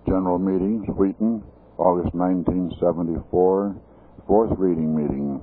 General Meetings, Wheaton, August 1974, fourth reading meeting.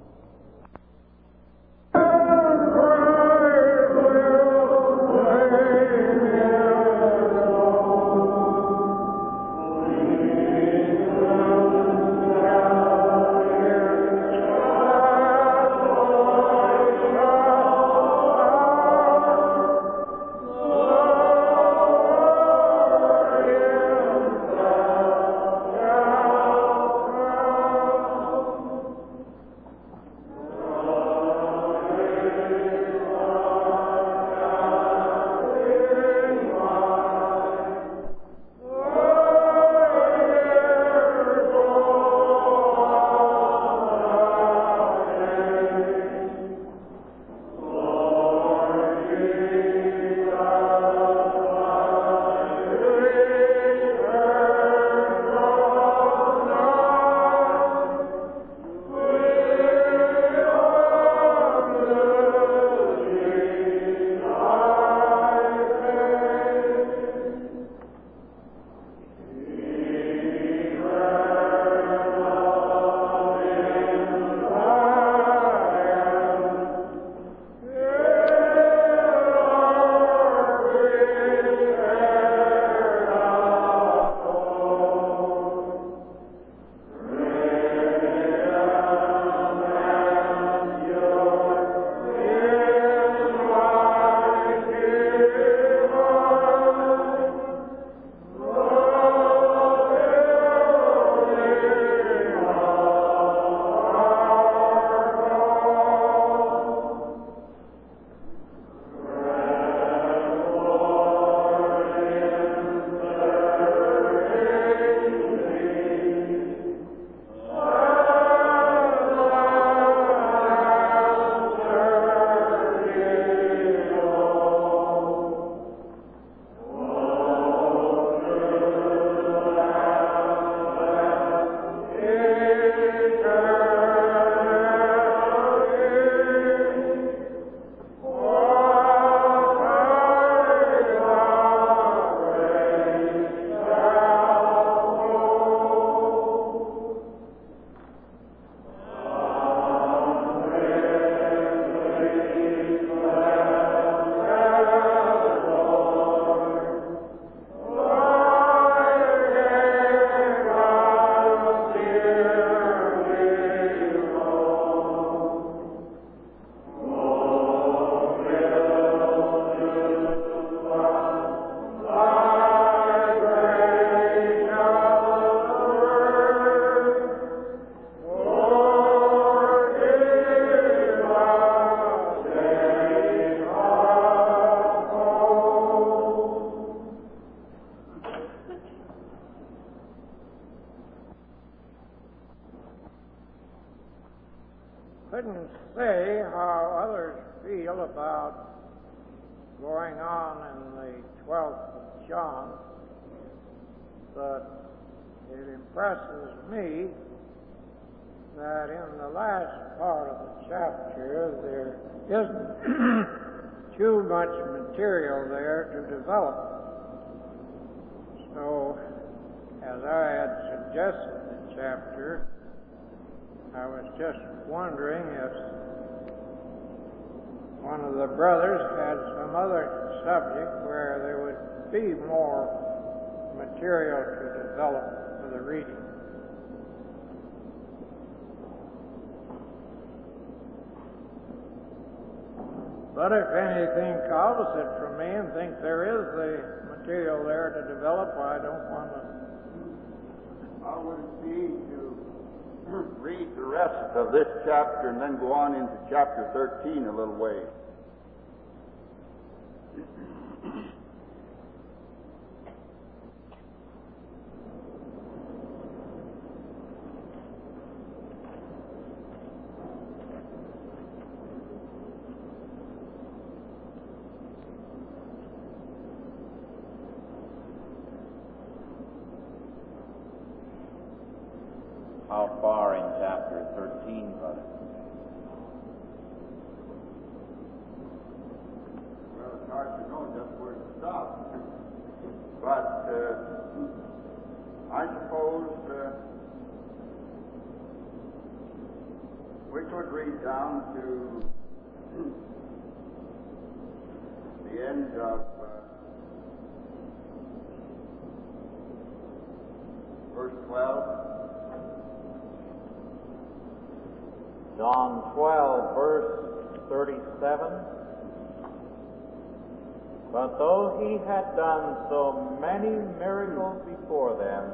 Couldn't say how others feel about going on in the 12th of John, but it impresses me that in the last part of the chapter there isn't too much material there to develop. So, as I had suggested the chapter, I was just wondering if one of the brothers had some other subject where there would be more material to develop for the reading. But if anything calls it from me and thinks there is the material there to develop, I don't want to. How would it be to read the rest of this chapter and then go on into chapter 13 a little way? How far in chapter 13, brother? Well, it's hard to know just where to stop. But I suppose we could read down to the end of verse 12. John 12, verse 37. But though he had done so many miracles before them,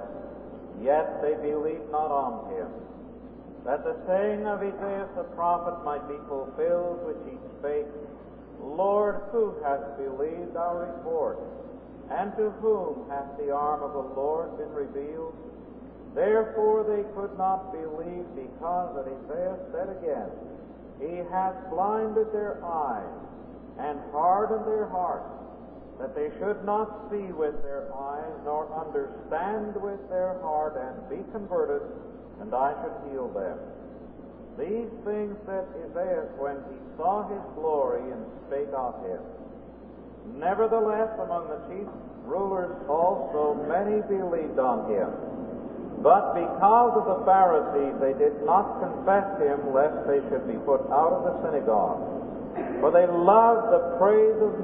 yet they believed not on him, that the saying of Isaiah the prophet might be fulfilled, which he spake, Lord, who hath believed our report? And to whom hath the arm of the Lord been revealed? Therefore they could not believe, because that Isaiah said again, He hath blinded their eyes, and hardened their hearts, that they should not see with their eyes, nor understand with their heart, and be converted, and I should heal them. These things said Isaiah when he saw his glory, and spake of him. Nevertheless, among the chief rulers also many believed on him. But because of the Pharisees they did not confess him, lest they should be put out of the synagogue. For they loved the praise of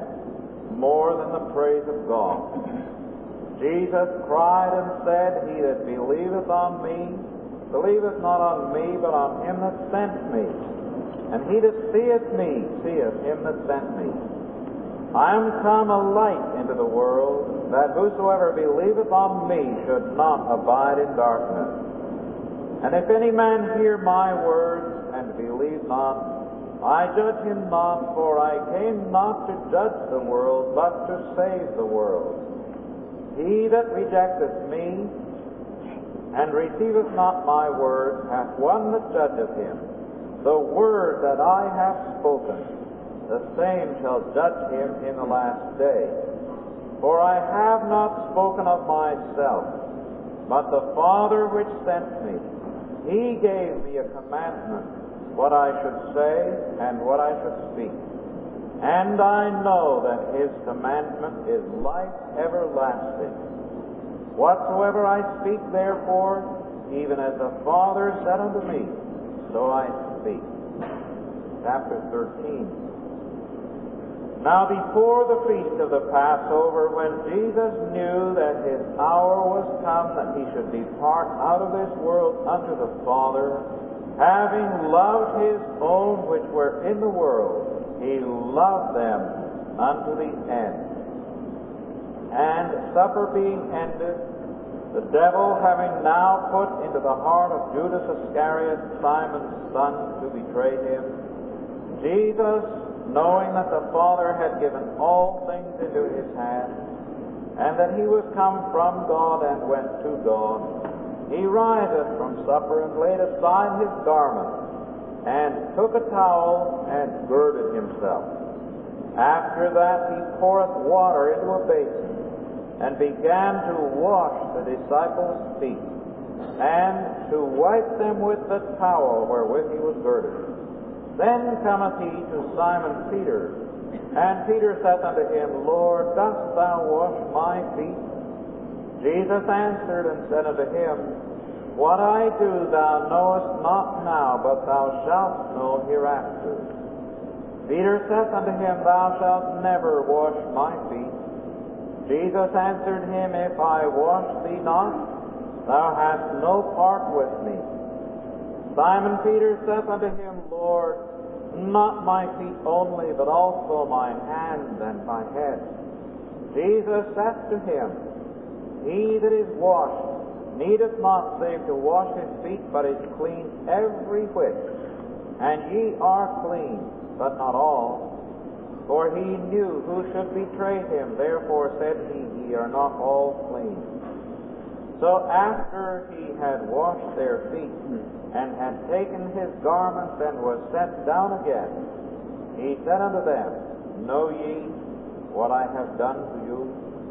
men more than the praise of God. Jesus cried and said, He that believeth on me, believeth not on me, but on him that sent me. And he that seeth me, seeth him that sent me. I am come a light into the world, that whosoever believeth on me should not abide in darkness. And if any man hear my words and believe not, I judge him not, for I came not to judge the world, but to save the world. He that rejecteth me and receiveth not my word hath one that judgeth him. The word that I have spoken, the same shall judge him in the last day. For I have not spoken of myself, but the Father which sent me, He gave me a commandment, what I should say and what I should speak. And I know that His commandment is life everlasting. Whatsoever I speak, therefore, even as the Father said unto me, so I speak. Chapter 13. Now before the feast of the Passover, when Jesus knew that His hour was come that He should depart out of this world unto the Father, having loved His own which were in the world, He loved them unto the end. And supper being ended, the devil having now put into the heart of Judas Iscariot, Simon's son, to betray him, Jesus, knowing that the Father had given all things into His hand, and that He was come from God and went to God, He riseth from supper and laid aside His garment, and took a towel and girded Himself. After that He poureth water into a basin, and began to wash the disciples' feet, and to wipe them with the towel wherewith He was girded. Then cometh He to Simon Peter, and Peter saith unto Him, Lord, dost thou wash my feet? Jesus answered and said unto him, What I do thou knowest not now, but thou shalt know hereafter. Peter saith unto him, Thou shalt never wash my feet. Jesus answered him, If I wash thee not, thou hast no part with me. Simon Peter saith unto him, Lord, not my feet only, but also my hands and my head. Jesus saith to him, He that is washed needeth not save to wash his feet, but is clean every whit. And ye are clean, but not all. For He knew who should betray Him, therefore said He, Ye are not all clean. So after He had washed their feet, and had taken His garments, and was set down again, He said unto them, Know ye what I have done to you?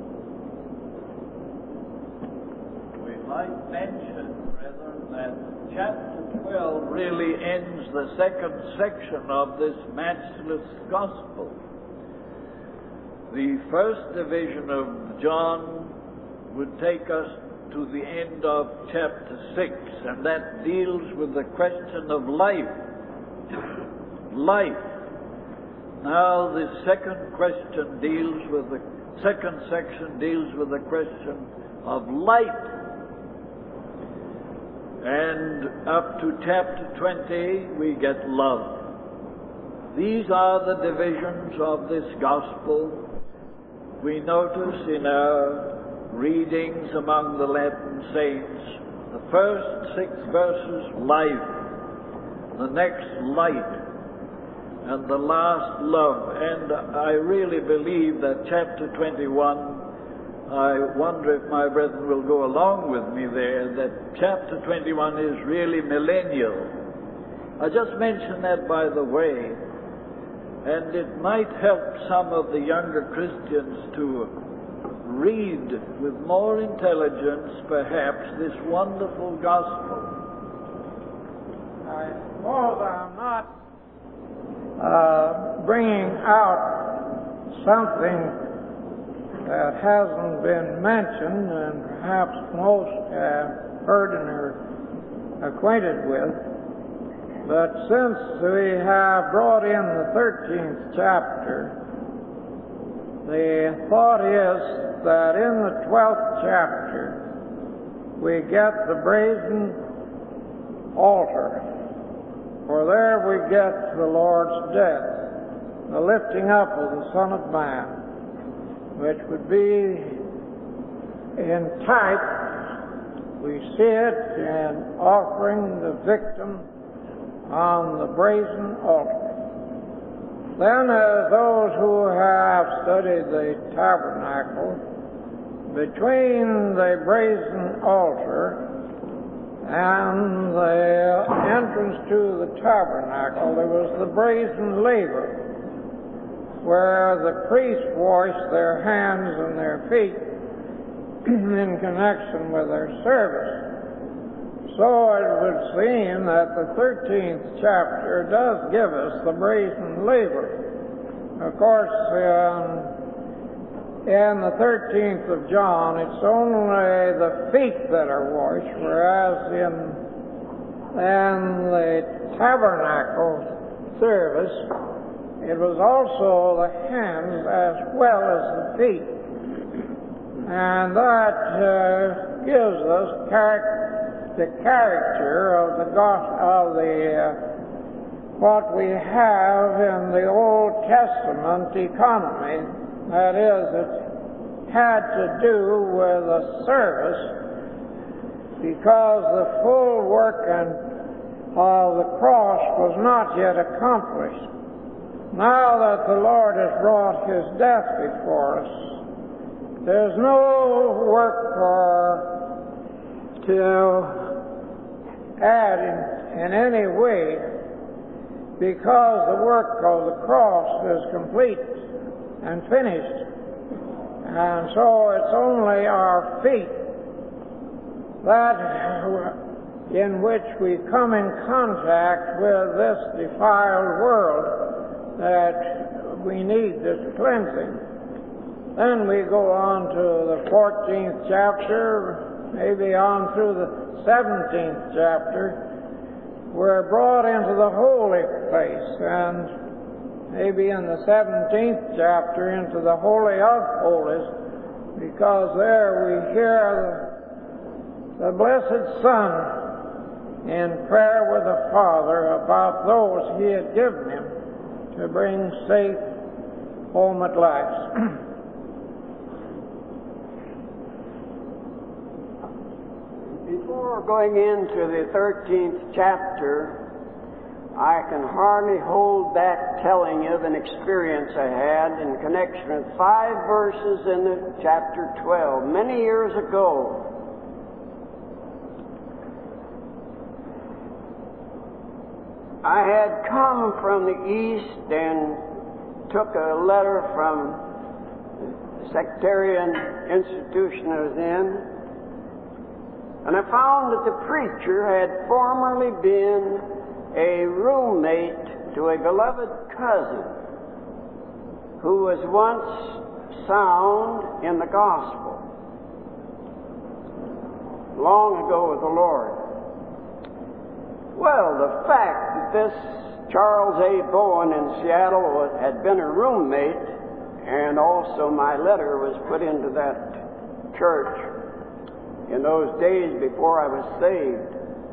We might mention, brethren, that chapter 12 really ends the second section of this matchless gospel. The first division of John would take us to the end of chapter 6, and that deals with the question of life. Life. Now the second section deals with the question of light. And up to chapter 20 we get love. These are the divisions of this gospel. We notice in our readings among the Latin saints, the first 6 verses, life, the next, light, and the last, love. And I really believe that chapter 21, I wonder if my brethren will go along with me there, that chapter 21 is really millennial. I just mention that by the way, and it might help some of the younger Christians to read with more intelligence, perhaps, this wonderful gospel. I suppose I'm not bringing out something that hasn't been mentioned and perhaps most have heard and are acquainted with. But since we have brought in the 13th chapter, the thought is that in the 12th chapter we get the brazen altar. For there we get the Lord's death, the lifting up of the Son of Man, which would be in type, we see it in offering the victim on the brazen altar. Then as those who have studied the tabernacle, between the brazen altar and the entrance to the tabernacle, there was the brazen laver, where the priests washed their hands and their feet in connection with their service. So it would seem that the 13th chapter does give us the brazen laver. Of course, in the 13th of John, it's only the feet that are washed, whereas in the tabernacle service, it was also the hands as well as the feet. And that gives us the character of what we have in the Old Testament economy. That is, it had to do with a service because the full work of the cross was not yet accomplished. Now that the Lord has brought His death before us, there's no work to add in any way, because the work of the cross is complete and finished. And so it's only our feet in which we come in contact with this defiled world that we need this cleansing. Then we go on to the 14th chapter, maybe on through the 17th chapter. We're brought into the holy place, and maybe in the 17th chapter into the Holy of Holies, because there we hear the blessed Son in prayer with the Father about those He had given Him to bring safe home at last. Before going into the 13th chapter, I can hardly hold back telling you of an experience I had in connection with 5 verses in the chapter 12, many years ago. I had come from the East and took a letter from the sectarian institution I was in, and I found that the preacher had formerly been a roommate to a beloved cousin who was once sound in the gospel. long ago with the Lord. Well, the fact that this Charles A. Bowen in Seattle had been a roommate, and also my letter was put into that church in those days before I was saved.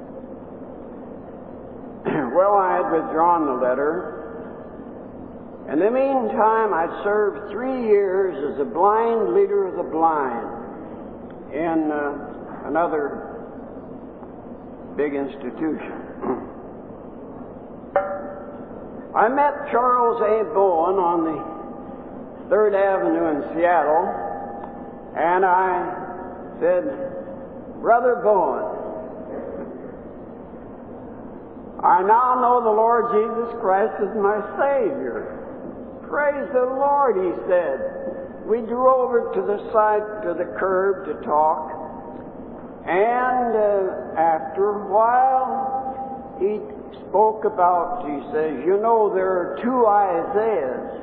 Well, I had withdrawn the letter. In the meantime, I'd served 3 years as a blind leader of the blind in another big institution. I met Charles A. Bowen on the 3rd Avenue in Seattle, and I said, "Brother Bowen, I now know the Lord Jesus Christ is my Savior." "Praise the Lord," he said. We drew over to the side, to the curb to talk, and after a while he spoke about, he says, "You know, there are 2 Isaiahs."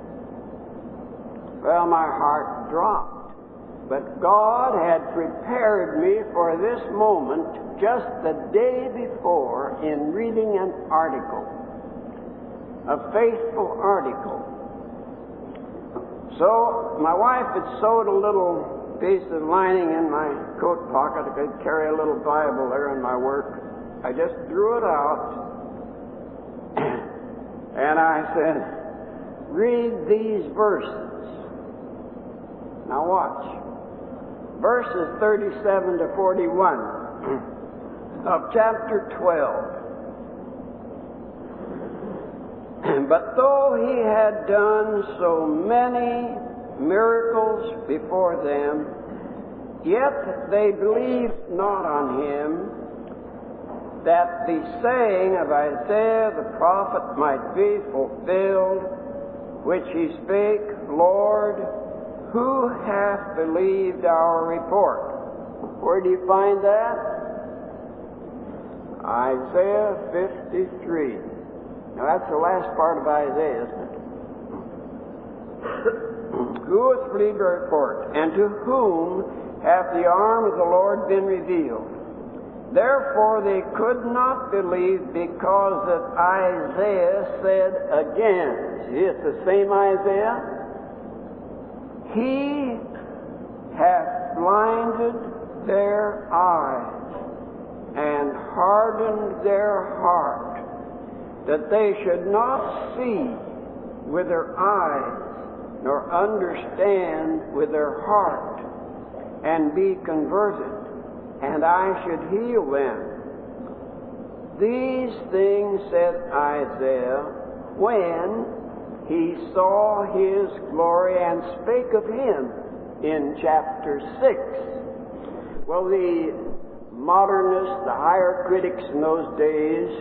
Well, my heart dropped. But God had prepared me for this moment just the day before in reading an article, a faithful article. So my wife had sewed a little piece of lining in my coat pocket. I could carry a little Bible there in my work. I just drew it out, and I said, "Read these verses." Now watch. Verses 37 to 41 of chapter 12. "But though he had done so many miracles before them, yet they believed not on him, that the saying of Isaiah the prophet might be fulfilled, which he spake, Lord, who hath believed our report?" Where do you find that? Isaiah 53. Now that's the last part of Isaiah, isn't it? "Who hath believed our report? And to whom hath the arm of the Lord been revealed? Therefore they could not believe, because that Isaiah said again." See, it's the same Isaiah. "He hath blinded their eyes and hardened their heart, that they should not see with their eyes, nor understand with their heart, and be converted, and I should heal them. These things said Isaiah when he saw his glory, and spake of him," in chapter 6. Well, the modernists, the higher critics in those days,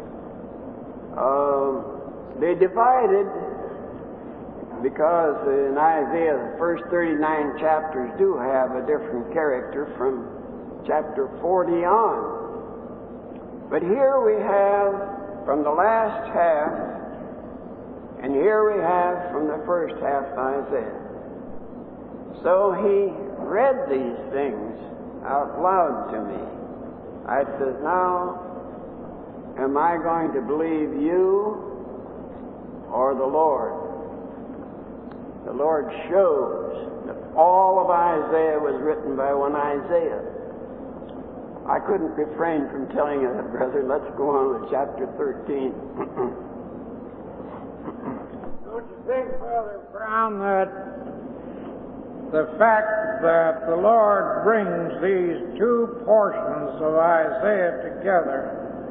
they divided, because in Isaiah the first 39 chapters do have a different character from chapter 40 on. But here we have from the last half, and here we have from the first half of Isaiah. So he read these things out loud to me. I said, "Now, am I going to believe you or the Lord?" The Lord shows that all of Isaiah was written by one Isaiah. I couldn't refrain from telling you that, brother. Let's go on with chapter 13. Don't you think, Brother Brown, that the fact that the Lord brings these 2 portions of Isaiah together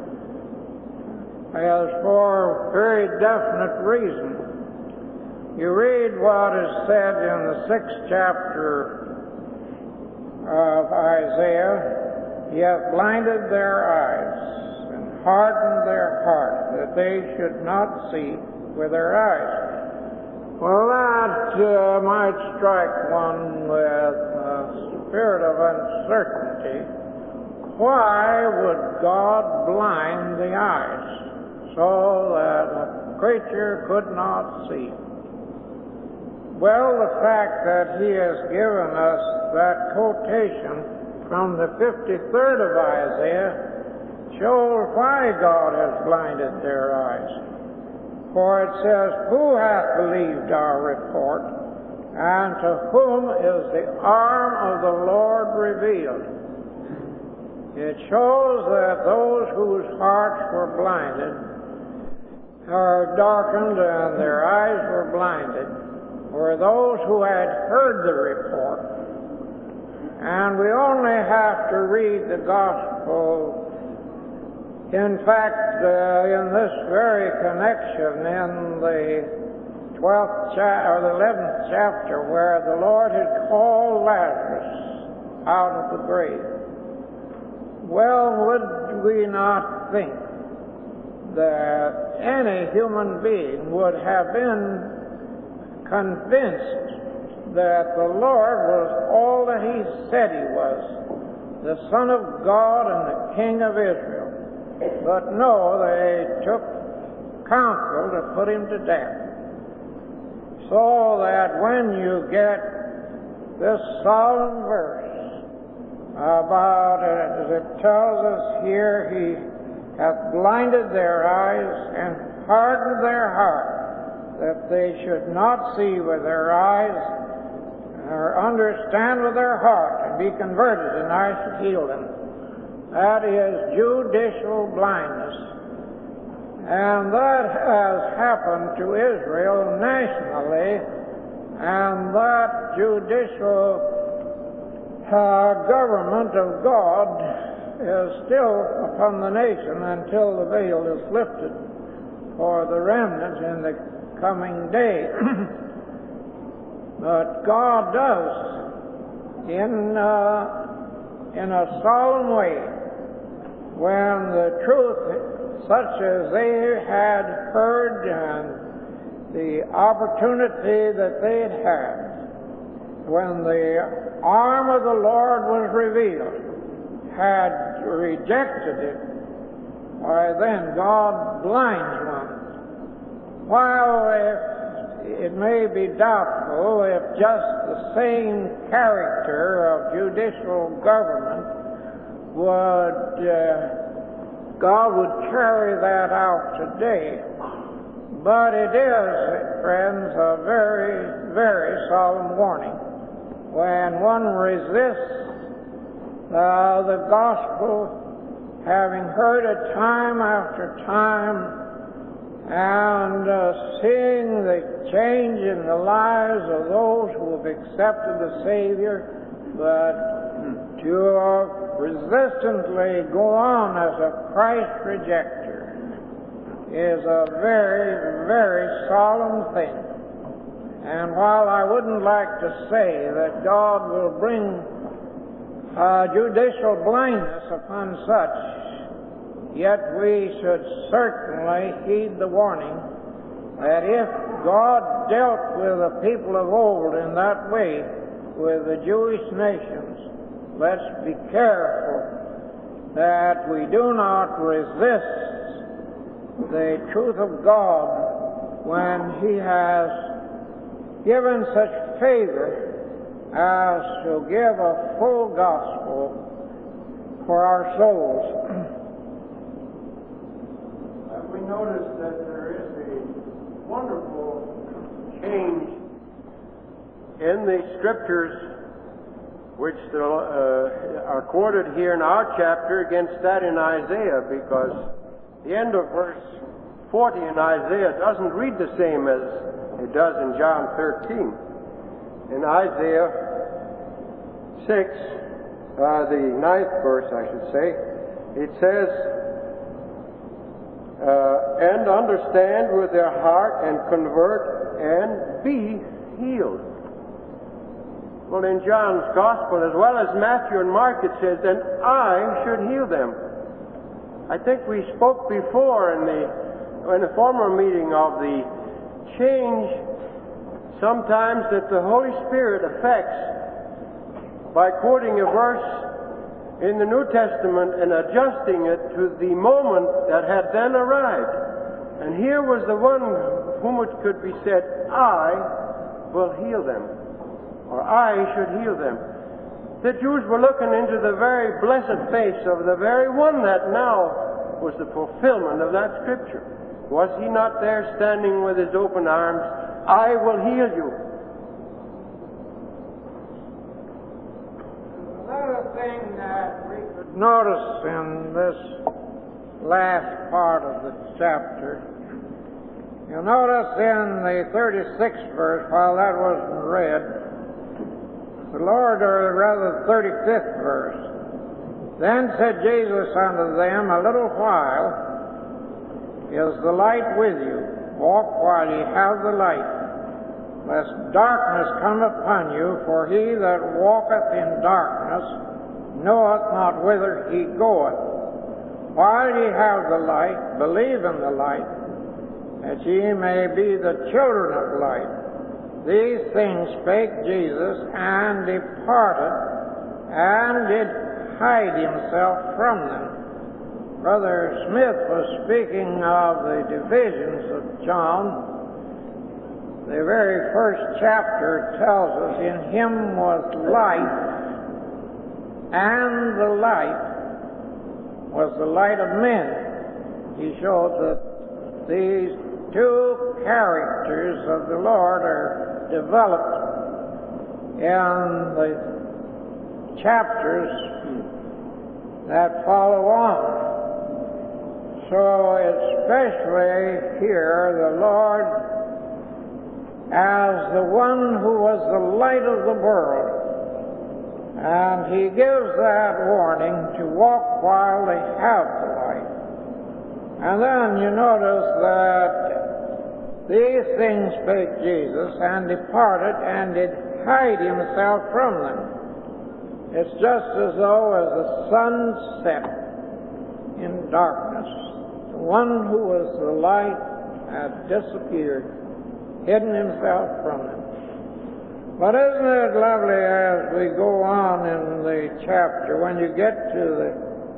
is for a very definite reason? You read what is said in the 6th chapter of Isaiah, "He hath blinded their eyes and hardened their heart, that they should not see with their eyes." Well, that might strike one with a spirit of uncertainty. Why would God blind the eyes so that a creature could not see? Well, the fact that he has given us that quotation from the 53rd of Isaiah shows why God has blinded their eyes. For it says, "Who hath believed our report, and to whom is the arm of the Lord revealed?" It shows that those whose hearts were blinded, or darkened, and their eyes were blinded, were those who had heard the report. And we only have to read the gospel. In fact, in this very connection, in the 11th chapter, where the Lord had called Lazarus out of the grave, well, would we not think that any human being would have been convinced that the Lord was all that He said He was, the Son of God and the King of Israel? But no, they took counsel to put Him to death. So that when you get this solemn verse about, as it tells us here, He hath blinded their eyes and hardened their heart, that they should not see with their eyes, or understand with their heart, and be converted, and I should heal them. That is judicial blindness. And that has happened to Israel nationally, and that judicial government of God is still upon the nation until the veil is lifted for the remnant in the coming day. But God does, in a solemn way, when the truth, such as they had heard and the opportunity that they had had, when the arm of the Lord was revealed, had rejected it, why then God blinds one. While it may be doubtful if just the same character of judicial government God would carry that out today. But it is, friends, a very, very solemn warning. When one resists the gospel, having heard it time after time, and seeing the change in the lives of those who have accepted the Savior, but to resistantly go on as a Christ rejecter is a very, very solemn thing. And while I wouldn't like to say that God will bring judicial blindness upon such, yet we should certainly heed the warning that if God dealt with the people of old in that way with the Jewish nations, let's be careful that we do not resist the truth of God when He has given such favor as to give a full gospel for our souls. We notice that there is a wonderful change in the Scriptures which are quoted here in our chapter against that in Isaiah, because the end of verse 40 in Isaiah doesn't read the same as it does in John 13. In Isaiah 6, the 9th verse, I should say, it says, and understand with their heart and convert and be healed. Well, in John's Gospel, as well as Matthew and Mark, it says, then I should heal them. I think we spoke before in a former meeting of the change sometimes that the Holy Spirit affects by quoting a verse in the New Testament and adjusting it to the moment that had then arrived. And here was the one whom it could be said, I will heal them, or I should heal them. The Jews were looking into the very blessed face of the very one that now was the fulfillment of that scripture. Was he not there standing with his open arms? I will heal you. Another thing that we could notice in this last part of the chapter, you'll notice in the 36th verse, while that wasn't read, the Lord, or rather the 35th verse, then said Jesus unto them, a little while is the light with you. Walk while ye have the light, lest darkness come upon you, for he that walketh in darkness knoweth not whither he goeth. While ye have the light, believe in the light, that ye may be the children of light. These things spake Jesus, and departed, and did hide himself from them. Brother Smith was speaking of the divisions of John. The very first chapter tells us, in him was life, and the light was the light of men. He showed that these two characters of the Lord are developed in the chapters that follow on. So especially here, the Lord as the one who was the light of the world, and he gives that warning to walk while they have the light. And then you notice that these things spake Jesus, and departed, and did hide himself from them. It's just as though as the sun set in darkness, the one who was the light had disappeared, hidden himself from them. But isn't it lovely as we go on in the chapter, when you get to the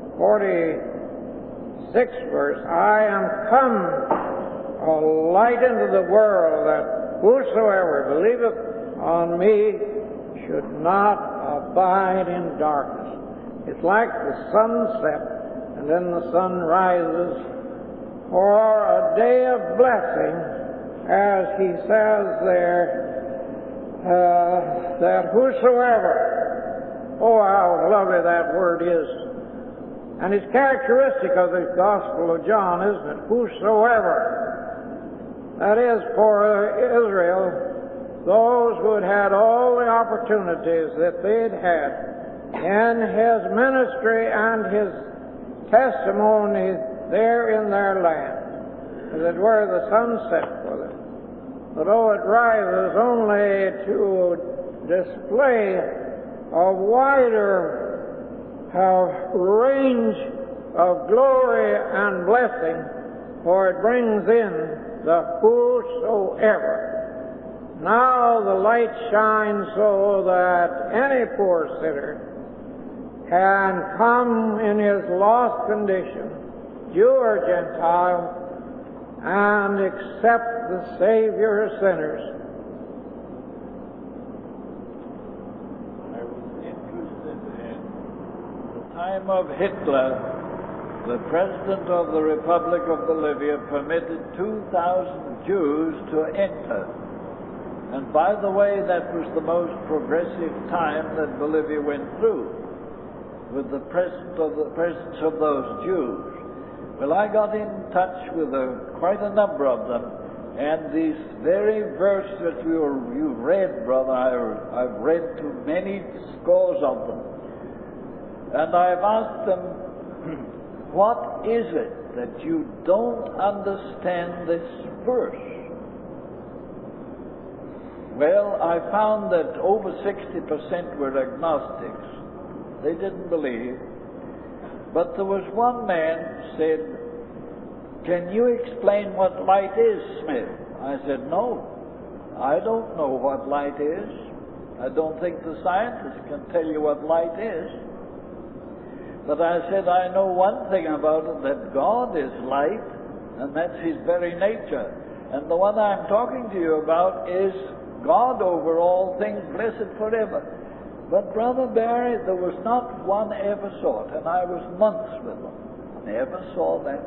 46th verse, I am come a light into the world, that whosoever believeth on me should not abide in darkness. It's like the sunset, and then the sun rises for a day of blessing, as he says there, that whosoever, oh how lovely that word is. And it's characteristic of the Gospel of John, isn't it? Whosoever. That is, for Israel, those who had had all the opportunities that they'd had in his ministry and his testimony there in their land, as it were the sunset for them. But though it rises only to display a wider range of glory and blessing, for it brings in the whosoever. Now the light shines so that any poor sinner can come in his lost condition, Jew or Gentile, and accept the Savior of sinners. I was interested in the time of Hitler. The President of the Republic of Bolivia permitted 2,000 Jews to enter. And by the way, that was the most progressive time that Bolivia went through, with the presence of those Jews. Well, I got in touch with quite a number of them, and this very verse that you read, brother, I've read to many scores of them. And I've asked them, what is it that you don't understand this verse? Well, I found that over 60% were agnostics. They didn't believe. But there was one man said, can you explain what light is, Smith? I said, no, I don't know what light is. I don't think the scientists can tell you what light is. But I said, I know one thing about it, that God is light, and that's his very nature. And the one I'm talking to you about is God over all things, blessed forever. But Brother Barry, there was not one ever saw it, and I was months with them. Never saw that.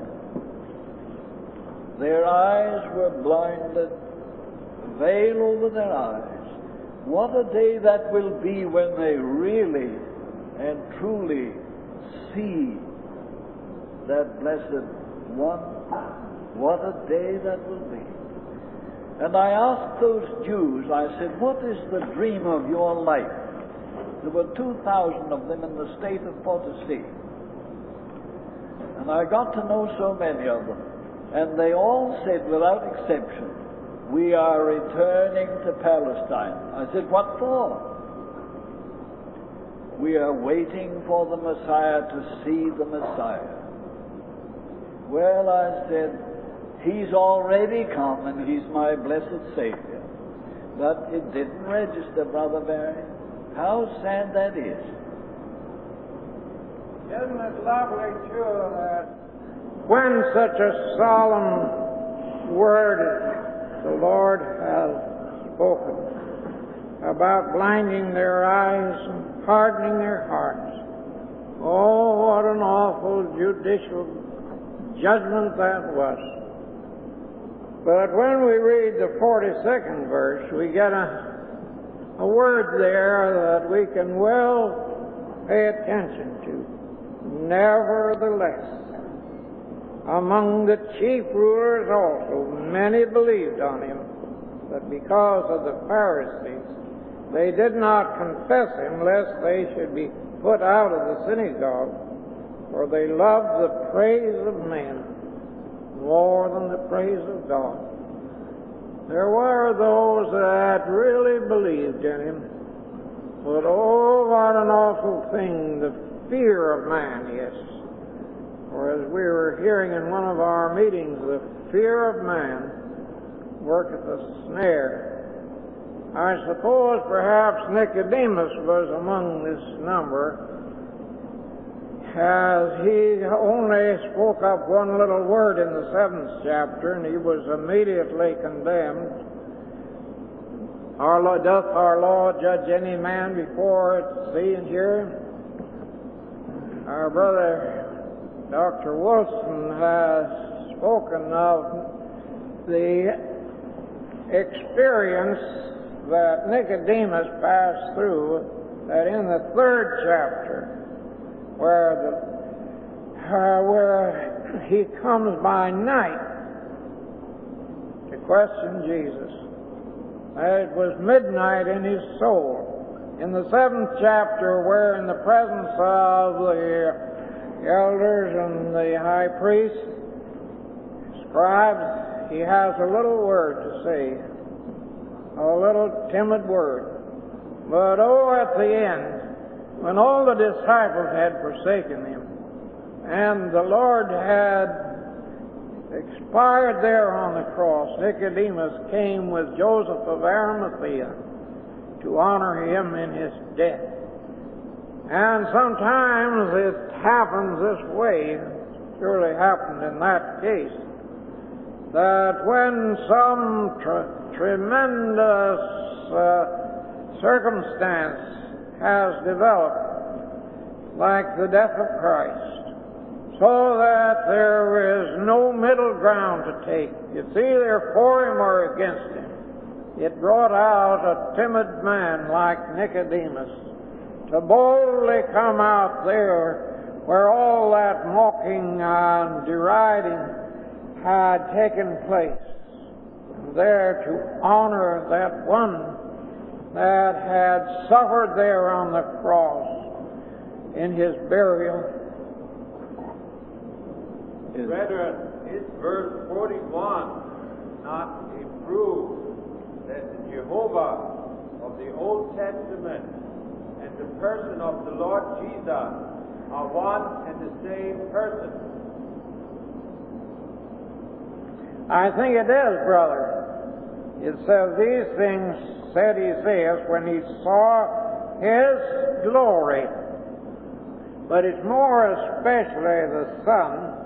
Their eyes were blinded, veil over their eyes. What a day that will be when they really and truly see that blessed one. What a day that will be. And I asked those Jews, I said, what is the dream of your life? There were 2,000 of them in the state of Potosí. And I got to know so many of them. And they all said, without exception, we are returning to Palestine. I said, what for? We are waiting for the Messiah to see the Messiah. Well, I said, He's already come and He's my blessed Savior. But it didn't register, Brother Barry. How sad that is. Isn't it lovely, too, that when such a solemn word as the Lord has spoken about blinding their eyes and hardening their hearts, oh, what an awful judicial judgment that was. But when we read the 42nd verse, we get a word there that we can well pay attention to. Nevertheless, among the chief rulers also, many believed on Him, but because of the Pharisees, they did not confess Him, lest they should be put out of the synagogue, for they loved the praise of men more than the praise of God. There were those that really believed in Him, but oh, what an awful thing the fear of man is. For as we were hearing in one of our meetings, the fear of man worketh a snare. I suppose perhaps Nicodemus was among this number, as he only spoke up one little word in the 7th chapter, and he was immediately condemned. Doth our law judge any man before it see and hear? Our brother Dr. Wilson has spoken of the experience that Nicodemus passed through, that in the 3rd chapter, where he comes by night to question Jesus. It was midnight in his soul. In the 7th chapter, where in the presence of the elders and the high priest, scribes, he has a little word to say, a little timid word. But oh, at the end, when all the disciples had forsaken Him, and the Lord had expired there on the cross, Nicodemus came with Joseph of Arimathea to honor Him in His death. And sometimes it happens this way, surely happened in that case, that when some tremendous circumstance has developed, like the death of Christ, so that there is no middle ground to take. It's either for Him or against Him. It brought out a timid man like Nicodemus to boldly come out there where all that mocking and deriding had taken place, and there to honor that one that had suffered there on the cross in His burial. Brethren, is verse 41 not a proof that the Jehovah of the Old Testament and the person of the Lord Jesus are one and the same person? I think it is, brother. It says these things said Isaiah when he saw His glory. But it's more especially the Son.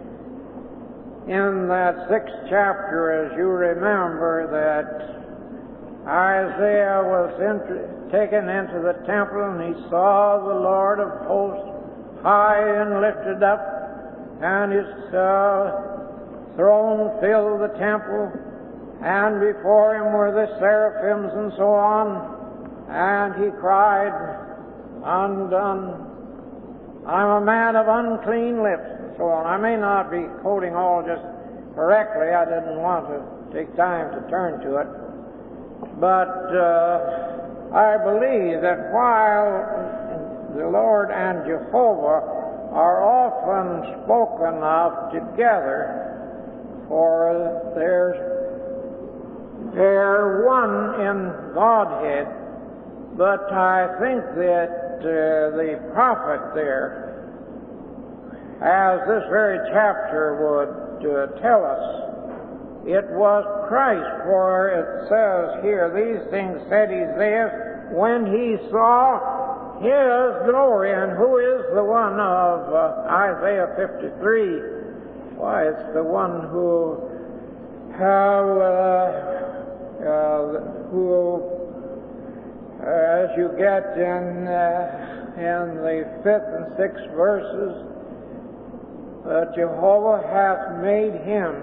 In that 6th chapter, as you remember, that Isaiah was taken into the temple, and he saw the Lord of hosts high and lifted up, and his throne filled the temple, and before him were the seraphims and so on. And he cried, "Undone, I'm a man of unclean lips," and so on. I may not be quoting all just correctly. I didn't want to take time to turn to it. But I believe that while the Lord and Jehovah are often spoken of together, for they're one in Godhead, but I think that the prophet there, as this very chapter would tell us, it was Christ, for it says here, "These things said Isaiah when he saw his glory." And who is the one of Isaiah 53? Why, it's the one who as you get in the 5th and 6th verses, Jehovah hath made him.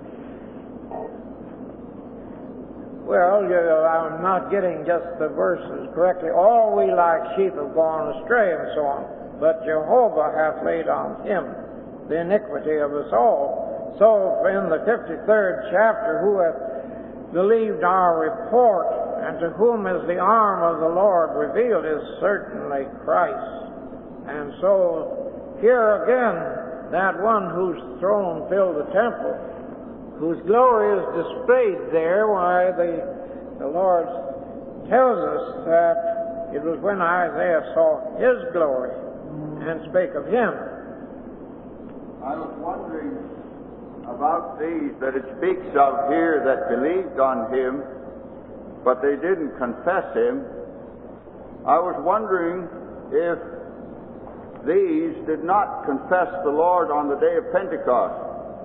Well, I'm not getting just the verses correctly. "All we like sheep have gone astray," and so on. "But Jehovah hath laid on him the iniquity of us all." So in the 53rd chapter, "Who hath believed our report, and to whom is the arm of the Lord revealed," is certainly Christ. And so here again, that one whose throne filled the temple, whose glory is displayed there, why the Lord tells us that it was when Isaiah saw his glory and spake of him. I was wondering about these that it speaks of here that believed on him, but they didn't confess him. I was wondering if these did not confess the Lord on the day of Pentecost.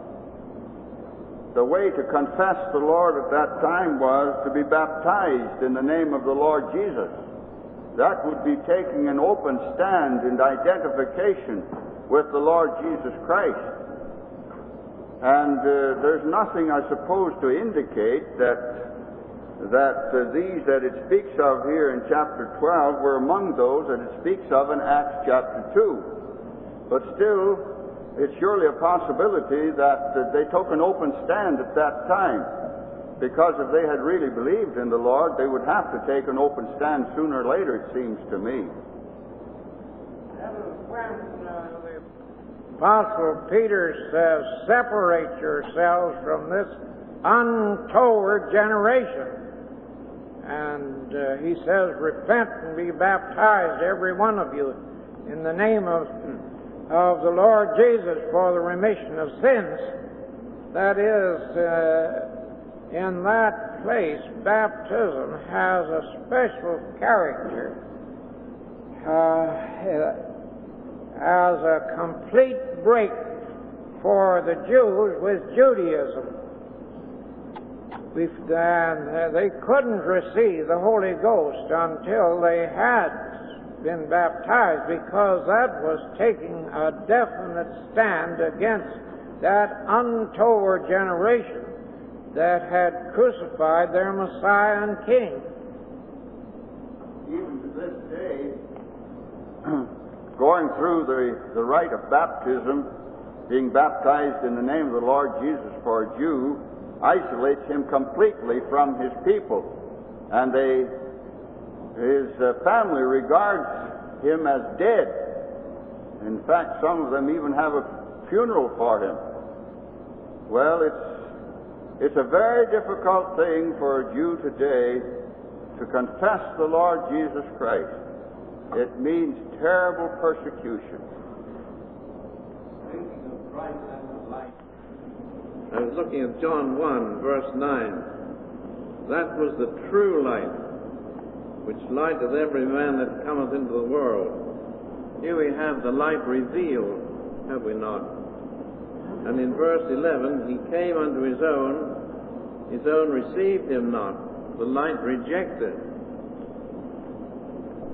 The way to confess the Lord at that time was to be baptized in the name of the Lord Jesus. That would be taking an open stand in identification with the Lord Jesus Christ. And there's nothing, I suppose, to indicate that these that it speaks of here in chapter 12 were among those that it speaks of in Acts chapter 2. But still, it's surely a possibility that they took an open stand at that time, because if they had really believed in the Lord, they would have to take an open stand sooner or later, it seems to me. That was when the Apostle Peter says, "Separate yourselves from this untoward generation." And he says, "Repent and be baptized, every one of you, in the name of the Lord Jesus for the remission of sins." That is, in that place, baptism has a special character as a complete break for the Jews with Judaism. They couldn't receive the Holy Ghost until they had been baptized, because that was taking a definite stand against that untoward generation that had crucified their Messiah and King. Even to this day, going through the rite of baptism, being baptized in the name of the Lord Jesus for a Jew, isolates him completely from his people, and his family regards him as dead. In fact, some of them even have a funeral for him. Well, it's a very difficult thing for a Jew today to confess the Lord Jesus Christ. It means terrible persecution. Thinking of Christ and the light, I was looking at John 1, verse 9. That was the true light, which lighteth every man that cometh into the world. Here we have the light revealed, have we not? And in verse 11, he came unto his own received him not, the light rejected.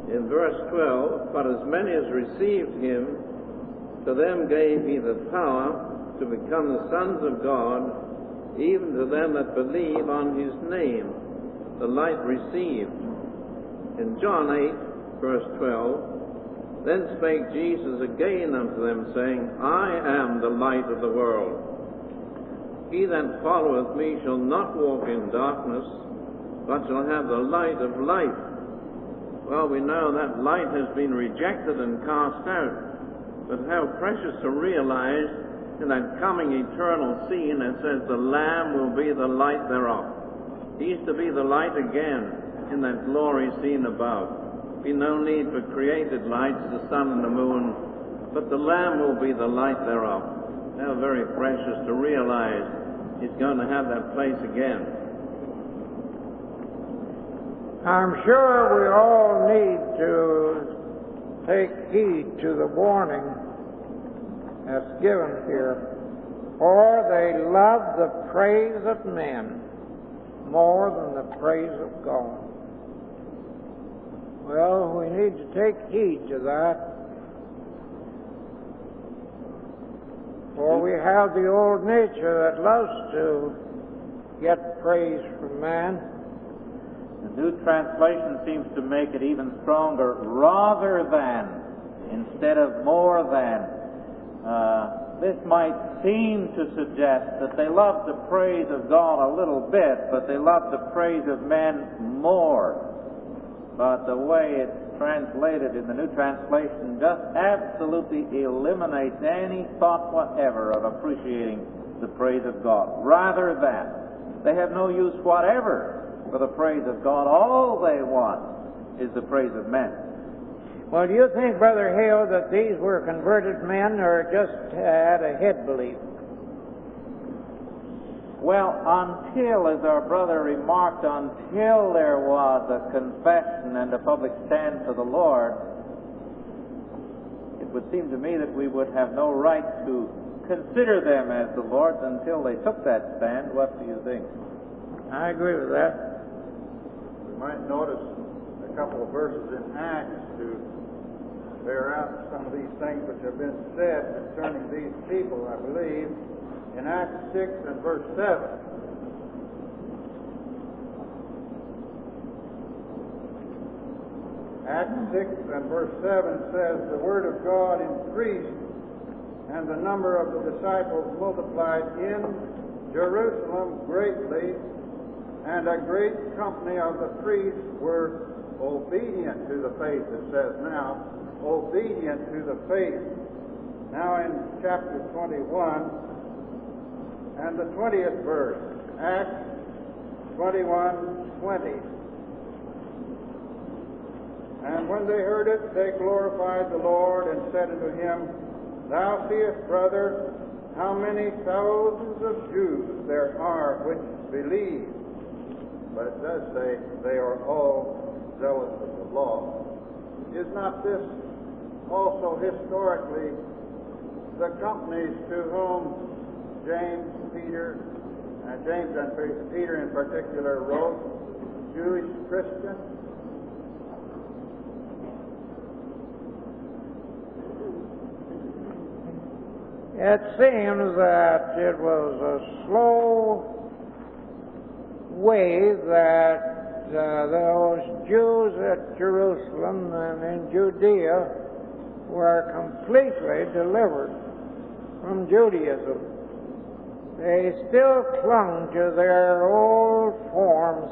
in verse 12, "But as many as received him, to them gave he the power to become the sons of God, even to them that believe on his name," the light received. In John 8, verse 12, "Then spake Jesus again unto them, saying, I am the light of the world. He that followeth me shall not walk in darkness, but shall have the light of life." Well, we know that light has been rejected and cast out. But how precious to realize in that coming eternal scene, it says the Lamb will be the light thereof. He's to be the light again in that glory scene above. Be no need for created lights, the sun and the moon, but the Lamb will be the light thereof. How very precious to realize he's going to have that place again. I'm sure we all need to take heed to the warning that's given here. "For they love the praise of men more than the praise of God." Well, we need to take heed to that. For we have the old nature that loves to get praise from man. The New Translation seems to make it even stronger, rather than, instead of more than. This might seem to suggest that they love the praise of God a little bit, but they love the praise of men more. But the way it's translated in the New Translation just absolutely eliminates any thought whatever of appreciating the praise of God. Rather than. They have no use whatever for the praise of God. All they want is the praise of men. Well, do you think, Brother Hale, that these were converted men or just had a head belief? Well, until, as our brother remarked, until there was a confession and a public stand for the Lord, it would seem to me that we would have no right to consider them as the Lord's until they took that stand. What do you think? I agree with that. We might notice a couple of verses in Acts to bear out some of these things which have been said concerning these people, I believe. In Acts 6 and verse 7. Acts 6 and verse 7 says, "The word of God increased, and the number of the disciples multiplied in Jerusalem greatly, and a great company of the priests were obedient to the faith," it says now, obedient to the faith. Now in chapter 21 and the 20th verse, Acts 21:20. "And when they heard it, they glorified the Lord and said unto him, Thou seest, brother, how many thousands of Jews there are which believe." But it does say they are all zealous of the law. Is not this also historically the companies to whom James and Peter in particular wrote, Jewish Christians? It seems that it was a slow way that those Jews at Jerusalem and in Judea were completely delivered from Judaism. They still clung to their old forms,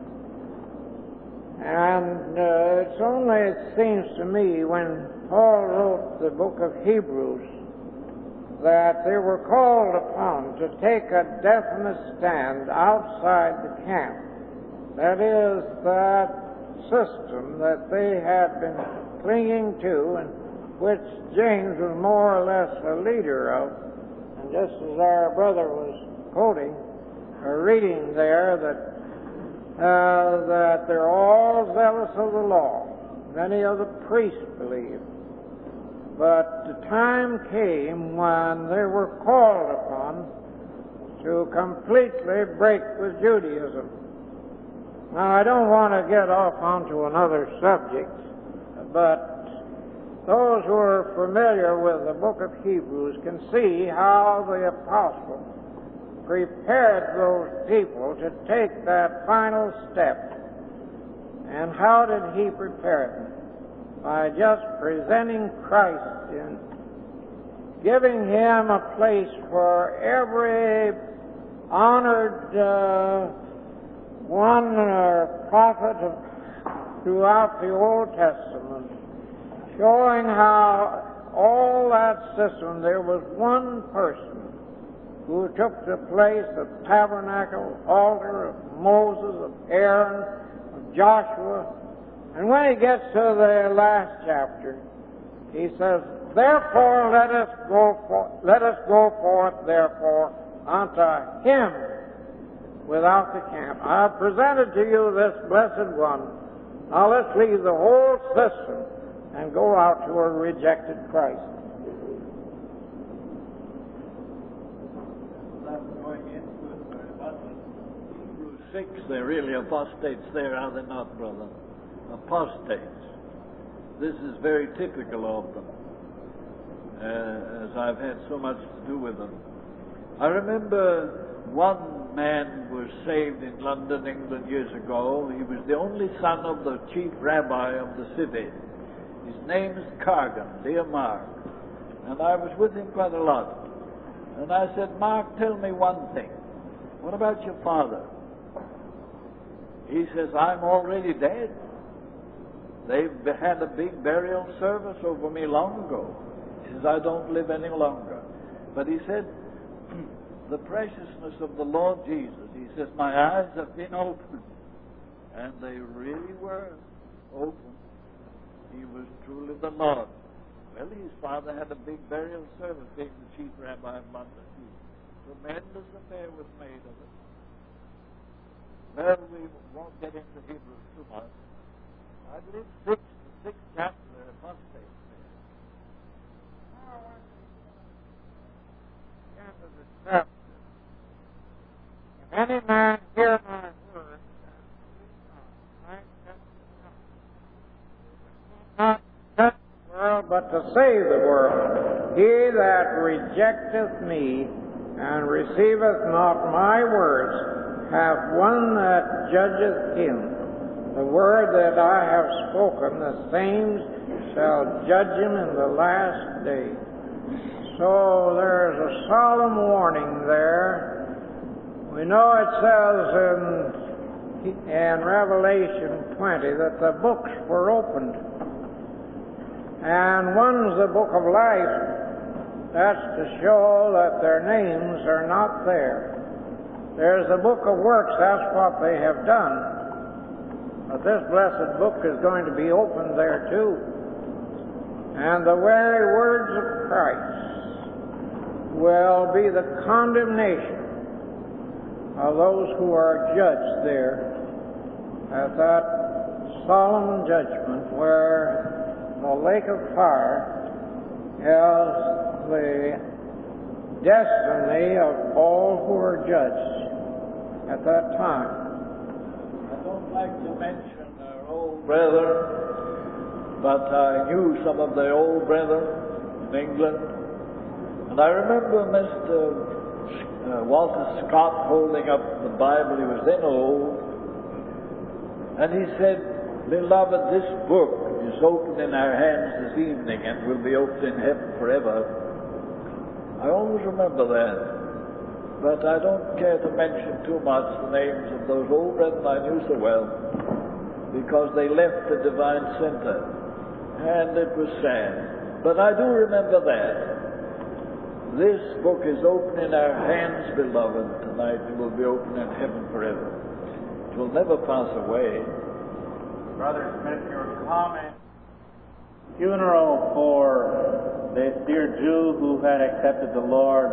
and it's only, it seems to me, when Paul wrote the book of Hebrews, that they were called upon to take a definite stand outside the camp. That is, that system that they had been clinging to and which James was more or less a leader of. And just as our brother was quoting, or reading there, that they're all zealous of the law. Many of the priests believed. But the time came when they were called upon to completely break with Judaism. Now, I don't want to get off onto another subject, but those who are familiar with the book of Hebrews can see how the apostle prepared those people to take that final step. And how did he prepare them? By just presenting Christ and giving him a place for every honored one or prophet throughout the Old Testament, showing how all that system, there was one person who took the place of tabernacle, altar, of Moses, of Aaron, of Joshua. And when he gets to the last chapter, he says, "Therefore let us go forth, therefore, unto him without the camp. I have presented to you this blessed one. Now let's leave the whole system and go out to a rejected Christ." I'm going into it very much. Hebrews 6, they're really apostates there, are they not, brother? Apostates. This is very typical of them, as I've had so much to do with them. I remember one man was saved in London, England, years ago. He was the only son of the chief rabbi of the city. His name is Cargan, dear Mark. And I was with him quite a lot. And I said, "Mark, tell me one thing. What about your father?" He says, "I'm already dead. They've had a big burial service over me long ago." He says, "I don't live any longer." But he said, "The preciousness of the Lord Jesus," he says, "my eyes have been opened." And they really were open. He was truly the Lord. Well, his father had a big burial service, being the chief rabbi of London. Tremendous affair was made of it. Well, we won't get into Hebrews too much. I believe the sixth chapter, there are apostates there. End of the chapter. If any man hear my word, not judge the world, but to save the world. He that rejecteth me and receiveth not my words hath one that judgeth him. The word that I have spoken, the same shall judge him in the last day. So there's a solemn warning there. We know it says in Revelation 20 that the books were opened. And one's the book of life. That's to show that their names are not there. There's the book of works. That's what they have done. But this blessed book is going to be opened there too. And the very words of Christ will be the condemnation of those who are judged there at that solemn judgment where the lake of fire is the destiny of all who are judged at that time. I don't like to mention our old brethren, but I knew some of the old brethren in England. And I remember Mr. Walter Scott holding up the Bible. He was then old. And he said, "Beloved, this book is open in our hands this evening and will be opened in heaven forever." I always remember that. But I don't care to mention too much the names of those old brethren I knew so well, because they left the divine center, and it was sad. But I do remember that. This book is open in our hands, beloved. Tonight it will be open in heaven forever. It will never pass away. Brother Smith, your comment. Funeral for this dear Jew who had accepted the Lord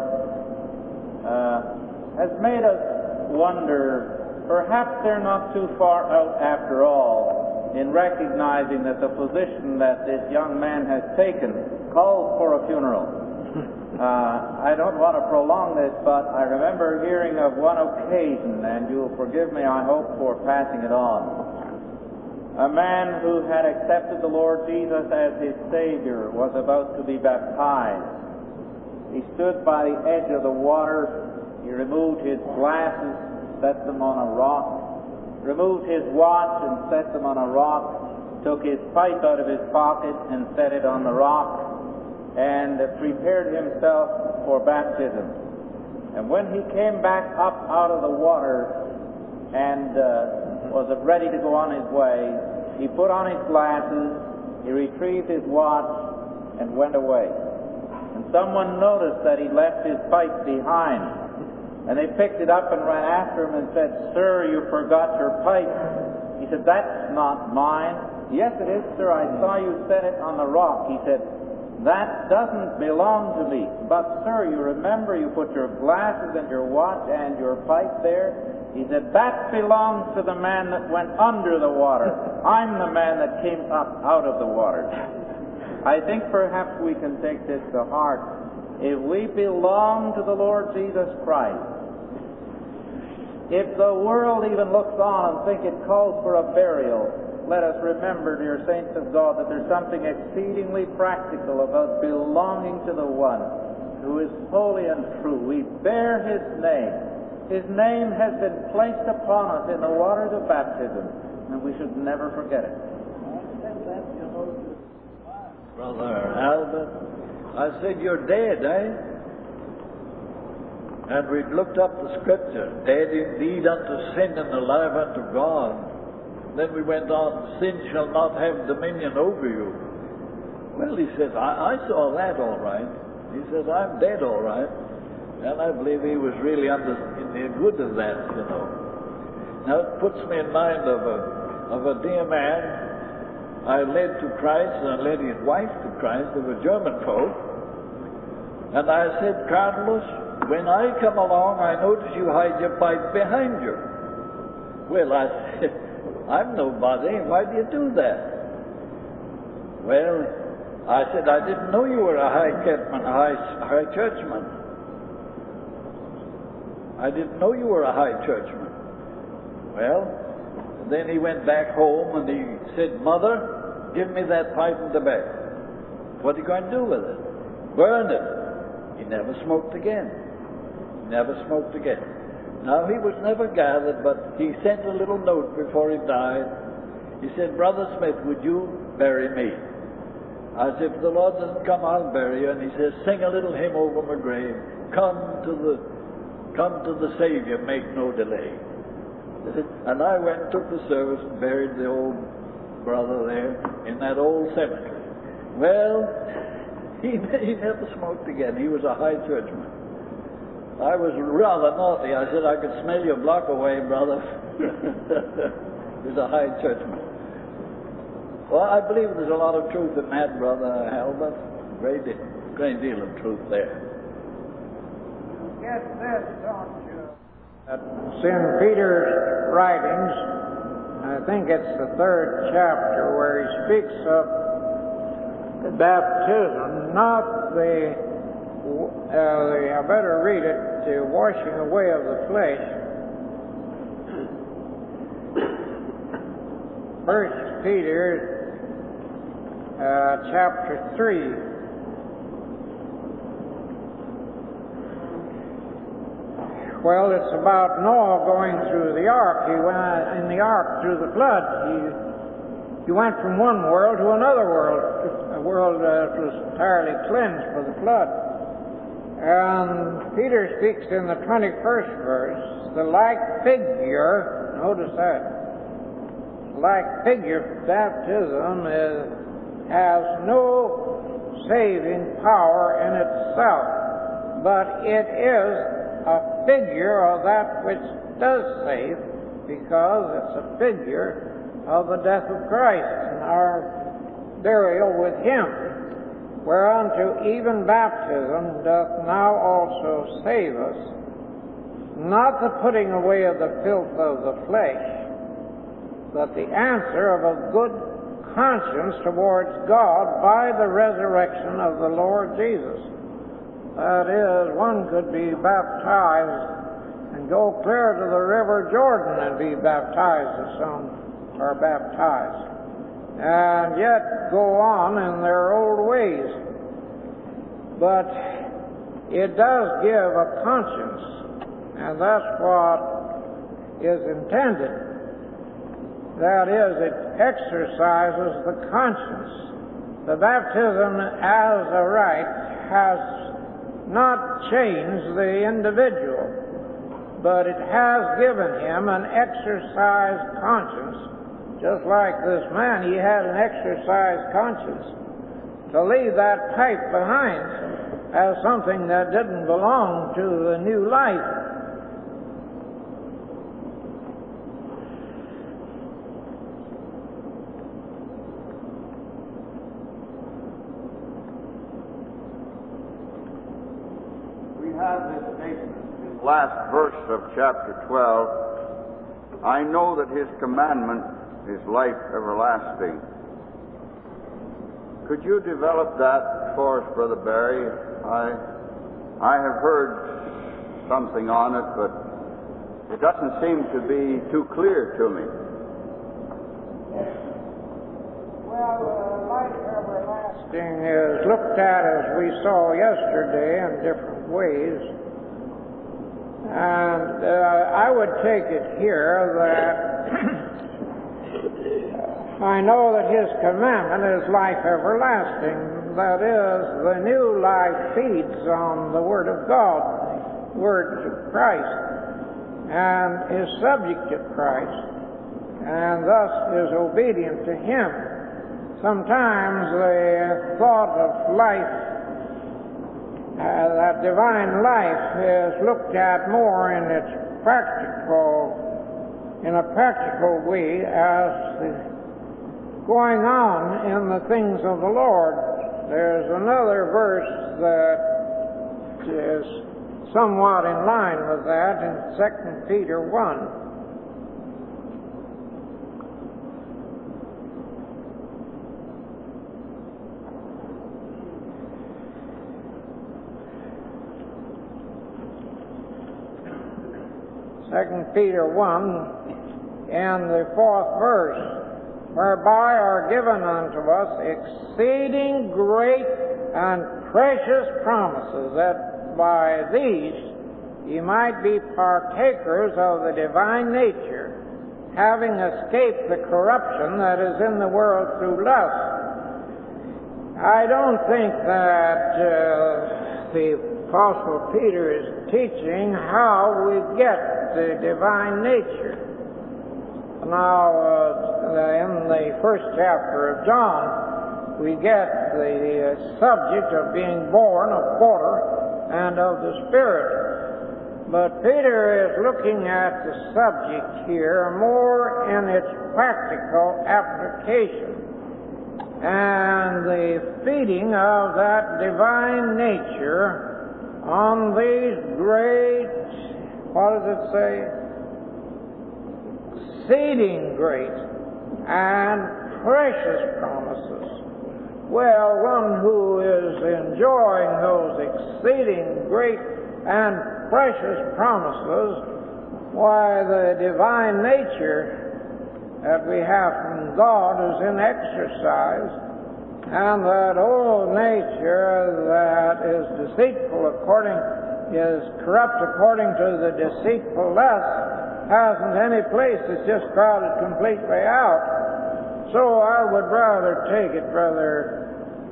has made us wonder, perhaps they're not too far out after all in recognizing that the position that this young man has taken calls for a funeral. I don't want to prolong this, but I remember hearing of one occasion, and you'll forgive me, I hope, for passing it on. A man who had accepted the Lord Jesus as his Savior was about to be baptized. He stood by the edge of the water. He removed his glasses, set them on a rock, removed his watch and set them on a rock, took his pipe out of his pocket and set it on the rock, and prepared himself for baptism. And when he came back up out of the water and was ready to go on his way, he put on his glasses, he retrieved his watch, and went away. And someone noticed that he left his pipe behind. And they picked it up and ran after him and said, "Sir, you forgot your pipe." He said, "That's not mine." "Yes, it is, sir. I saw you set it on the rock." He said, "That doesn't belong to me." "But, sir, you remember you put your glasses and your watch and your pipe there?" He said, "That belongs to the man that went under the water. I'm the man that came up out of the water." I think perhaps we can take this to heart. If we belong to the Lord Jesus Christ, if the world even looks on and think it calls for a burial, let us remember, dear saints of God, that there's something exceedingly practical about belonging to the one who is holy and true. We bear His name. His name has been placed upon us in the waters of baptism, and we should never forget it. Brother Albert, I said, "You're dead, eh?" And we looked up the scripture, "Dead indeed unto sin and alive unto God." Then we went on, "Sin shall not have dominion over you." Well, he says, I saw that all right. He says, "I'm dead all right." And I believe he was really in the good of that, you know. Now it puts me in mind of a dear man I led to Christ, and I led his wife to Christ. They were German folk. And I said, "Carlos, when I come along, I notice you hide your pipe behind you." Well, I said, "I'm nobody. Why do you do that?" Well, I said, "I didn't know you were a high churchman. I didn't know you were a high churchman." Well, then he went back home and he said, "Mother, give me that pipe and tobacco." "What are you going to do with it?" "Burn it." He never smoked again. Never smoked again. Now, he was never gathered, but he sent a little note before he died. He said, "Brother Smith, would you bury me?" I said, "If the Lord doesn't come, I'll bury you." And he says, "Sing a little hymn over my grave. Come to the Savior, make no delay." And I went and took the service and buried the old brother there in that old cemetery. Well, he never smoked again. He was a high churchman. I was rather naughty. I said, "I could smell you a block away, brother." He was a high churchman. Well, I believe there's a lot of truth in that, Brother Albert. Great deal of truth there. Get this, don't you? It's in Peter's writings, I think it's the 3rd chapter, where he speaks of baptism, not I better read it, the washing away of the flesh. 1 Peter chapter 3. Well, it's about Noah going through the ark. He went in the ark through the flood. He went from one world to another world, a world that was entirely cleansed by the flood. And Peter speaks in the 21st verse, the like figure, notice that, like figure baptism has no saving power in itself, but it is a figure of that which does save, because it's a figure of the death of Christ and our burial with Him, whereunto even baptism doth now also save us, not the putting away of the filth of the flesh, but the answer of a good conscience towards God by the resurrection of the Lord Jesus. That is, one could be baptized and go clear to the river Jordan and be baptized, as some are baptized, and yet go on in their old ways. But it does give a conscience, and that's what is intended. That is, it exercises the conscience. The baptism as a rite has not changed the individual, but it has given him an exercised conscience. Just like this man, he had an exercised conscience to leave that pipe behind as something that didn't belong to the new life. We have this statement, this last verse of chapter 12. I know that His commandment is life everlasting. Could you develop that for us, Brother Barry? I have heard something on it, but it doesn't seem to be too clear to me. Well, life everlasting is looked at, as we saw yesterday, in different ways. And I would take it here that I know that His commandment is life everlasting. That is, the new life feeds on the Word of God, the words of Christ, and is subject to Christ, and thus is obedient to Him. Sometimes the thought of life, that divine life, is looked at more in its in a practical way as the going on in the things of the Lord. There's another verse that is somewhat in line with that in 2 Peter 1. Second Peter 1 and the 4th verse. Whereby are given unto us exceeding great and precious promises, that by these ye might be partakers of the divine nature, having escaped the corruption that is in the world through lust. I don't think that the Apostle Peter is teaching how we get the divine nature. Now, in the first chapter of John, we get the subject of being born of water and of the Spirit. But Peter is looking at the subject here more in its practical application and the feeding of that divine nature on these great, what does it say? Exceeding great and precious promises. Well, one who is enjoying those exceeding great and precious promises, why, the divine nature that we have from God is in exercise, and that old nature that is deceitful is corrupt according to the deceitful lust hasn't any place. It's just crowded completely out. So I would rather take it, Brother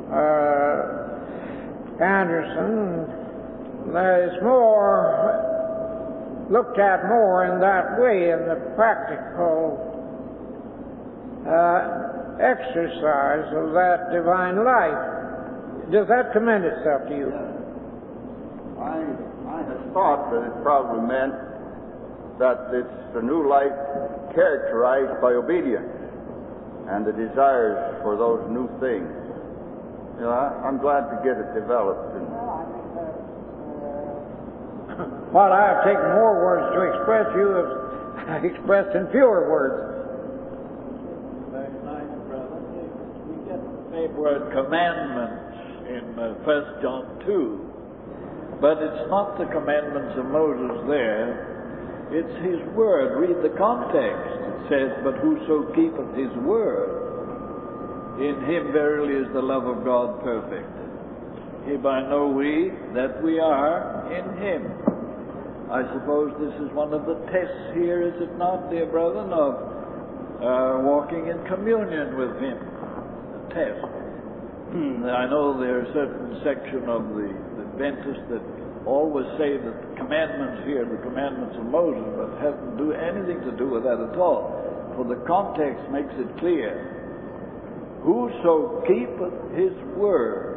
Anderson, that it's more looked at more in that way, in the practical exercise of that divine life. Does that commend itself to you? I had thought that it probably meant that it's a new life characterized by obedience and the desires for those new things. You know, I'm glad to get it developed. Well, I have taken more words to express you have expressed in fewer words. Very nice, brother. We get the same word commandments in 1 John 2, but it's not the commandments of Moses there. It's His Word. Read the context. It says, but whoso keepeth His Word, in him verily is the love of God perfect. Hereby know we that we are in Him. I suppose this is one of the tests here, is it not, dear brethren, of walking in communion with Him. A test. I know there are certain section of the Adventists that always say that the commandments here, the commandments of Moses, but haven't do anything to do with that at all. For the context makes it clear. Whoso keepeth His word,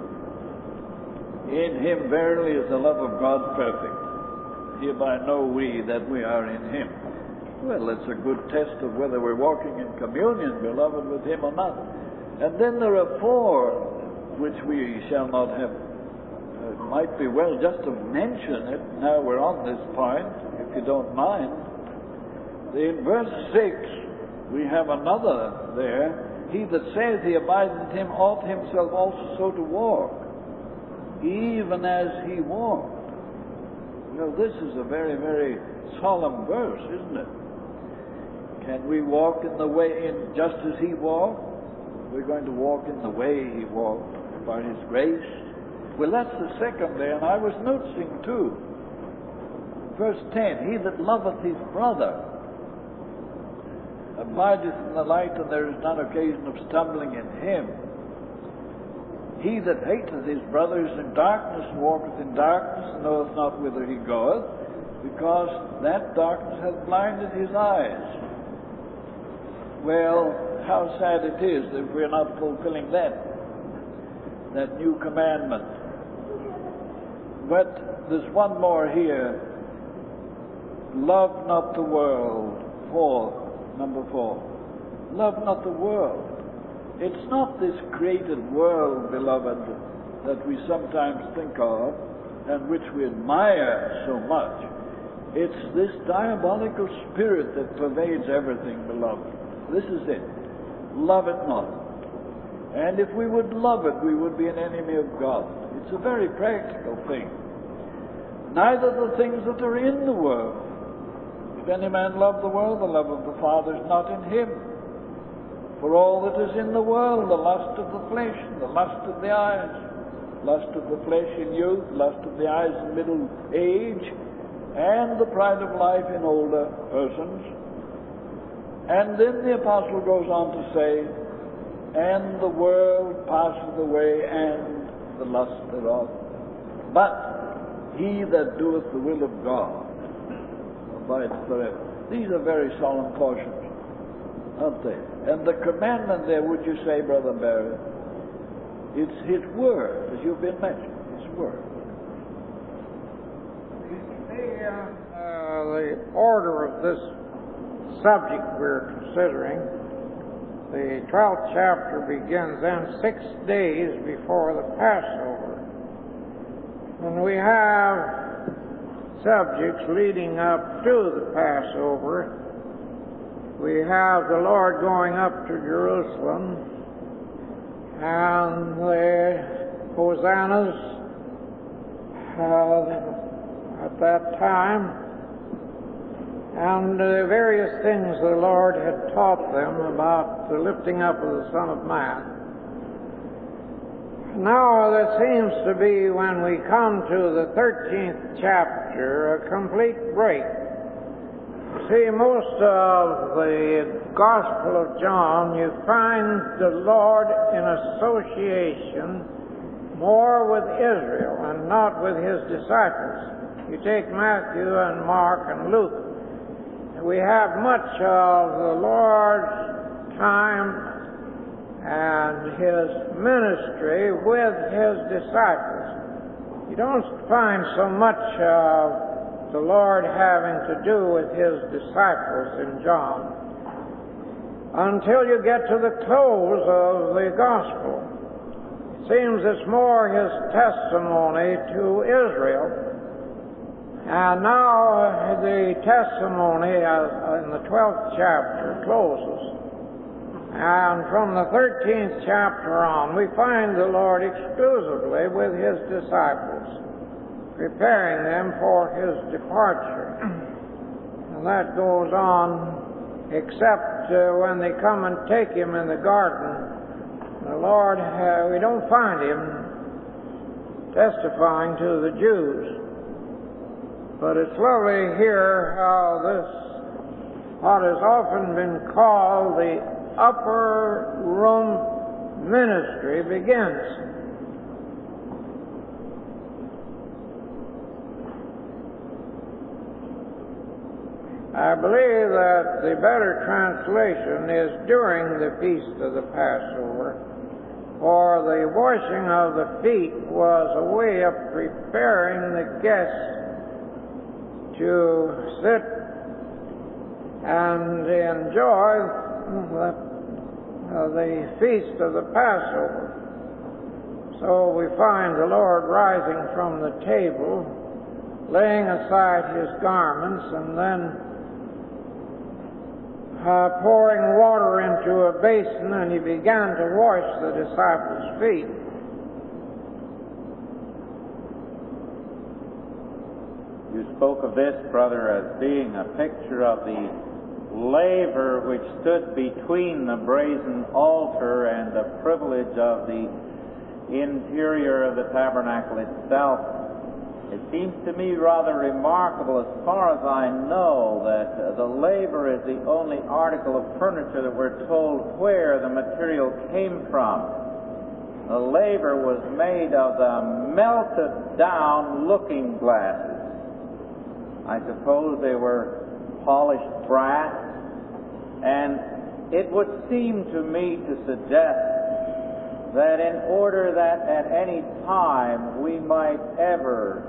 in him verily is the love of God perfect. Hereby know we that we are in Him. Well, it's a good test of whether we're walking in communion, beloved, with Him or not. And then there are four which we shall not have. It might be well just to mention it. Now we're on this point, if you don't mind. In verse 6, we have another there. He that saith he abideth in Him ought himself also so to walk, even as He walked. Well, this is a very, very solemn verse, isn't it? Can we walk in the way, just as He walked? We're going to walk in the way He walked, by His grace. Well, that's the second there, and I was noticing too. Verse 10, he that loveth his brother abideth in the light, and there is none occasion of stumbling in him. He that hateth his brother is in darkness, and walketh in darkness, and knoweth not whither he goeth, because that darkness hath blinded his eyes. Well, how sad it is if we're not fulfilling that new commandment. But there's one more here. Love not the world. Number 4. Love not the world. It's not this created world, beloved, that we sometimes think of and which we admire so much. It's this diabolical spirit that pervades everything, beloved. This is it. Love it not. And if we would love it, we would be an enemy of God. It's a very practical thing. Neither the things that are in the world. If any man love the world, the love of the Father is not in him. For all that is in the world, the lust of the flesh, the lust of the eyes, lust of the flesh in youth, lust of the eyes in middle age, and the pride of life in older persons. And then the apostle goes on to say, and the world passeth away, and the lust thereof. But he that doeth the will of God abideth forever. These are very solemn cautions, aren't they? And the commandment there, would you say, Brother Barrett, it's His Word, as you've been mentioning, His Word. The order of this subject we're considering, the 12th chapter begins then 6 days before the Passover. And we have subjects leading up to the Passover. We have the Lord going up to Jerusalem, and the hosannas at that time, and the various things the Lord had taught them about the lifting up of the Son of Man. Now there seems to be, when we come to the 13th chapter, a complete break. See, most of the Gospel of John, you find the Lord in association more with Israel and not with His disciples. You take Matthew and Mark and Luke. We have much of the Lord's time and His ministry with His disciples. You don't find so much of the Lord having to do with His disciples in John until you get to the close of the Gospel. It seems it's more His testimony to Israel. And now the testimony in the 12th chapter closes. And from the 13th chapter on, we find the Lord exclusively with His disciples, preparing them for His departure. that goes on, except when they come and take him in the garden. The Lord, we don't find him testifying to the Jews. But it's lovely here how this, what has often been called the upper room ministry, begins. I believe that the better translation is during the feast of the Passover, for the washing of the feet was a way of preparing the guests to sit and enjoy the feast of the Passover. So we find the Lord rising from the table, laying aside his garments, and then pouring water into a basin, and he began to wash the disciples' feet. You spoke of this, brother, as being a picture of the laver which stood between the brazen altar and the privilege of the interior of the tabernacle itself. It seems to me rather remarkable, as far as I know, that the laver is the only article of furniture that we're told where the material came from. The laver was made of the melted down looking glasses. I suppose they were polished brass, and it would seem to me to suggest that in order that at any time we might ever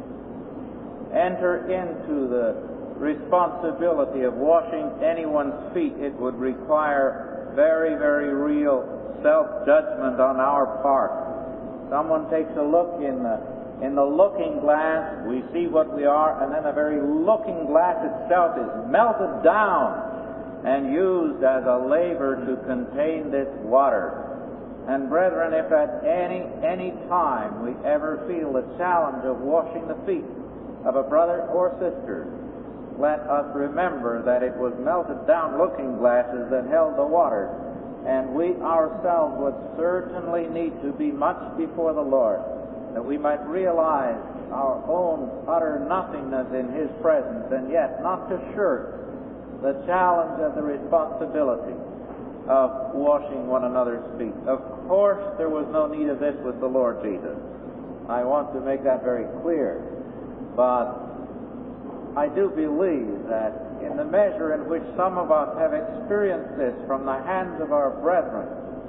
enter into the responsibility of washing anyone's feet, it would require very, very real self-judgment on our part. Someone takes a look in the looking glass, we see what we are, and then the very looking glass itself is melted down and used as a laver to contain this water. And brethren, if at any time we ever feel the challenge of washing the feet of a brother or sister, let us remember that it was melted down looking glasses that held the water, and we ourselves would certainly need to be much before the Lord, that we might realize our own utter nothingness in his presence, and yet not to shirk the challenge and the responsibility of washing one another's feet. Of course, there was no need of this with the Lord Jesus. I want to make that very clear. But I do believe that in the measure in which some of us have experienced this from the hands of our brethren,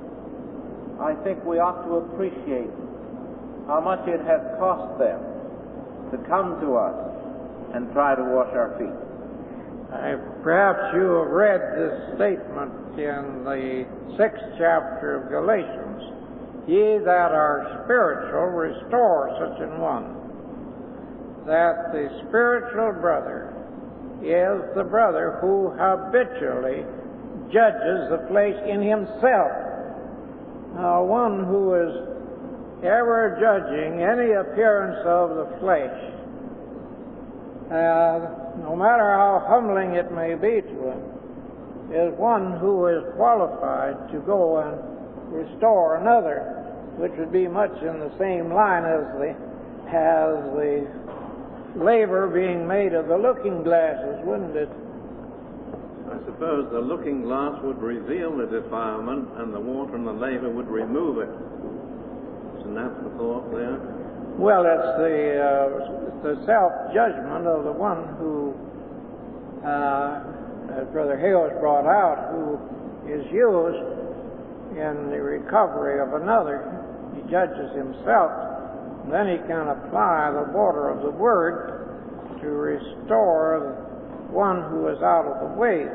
I think we ought to appreciate how much it has cost them to come to us and try to wash our feet. Perhaps you have read this statement in the 6th chapter of Galatians. Ye that are spiritual, restore such an one. That the spiritual brother is the brother who habitually judges the flesh in himself. One who is ever judging any appearance of the flesh, no matter how humbling it may be to him, is one who is qualified to go and restore another, which would be much in the same line as the laver being made of the looking glasses, wouldn't it? I suppose the looking glass would reveal the defilement, and the water and the laver would remove it. Isn't that the thought there? Well, it's the self-judgment of the one who, as Brother Hale has brought out, who is used in the recovery of another. He judges himself. Then he can apply the water of the Word to restore one who is out of the way.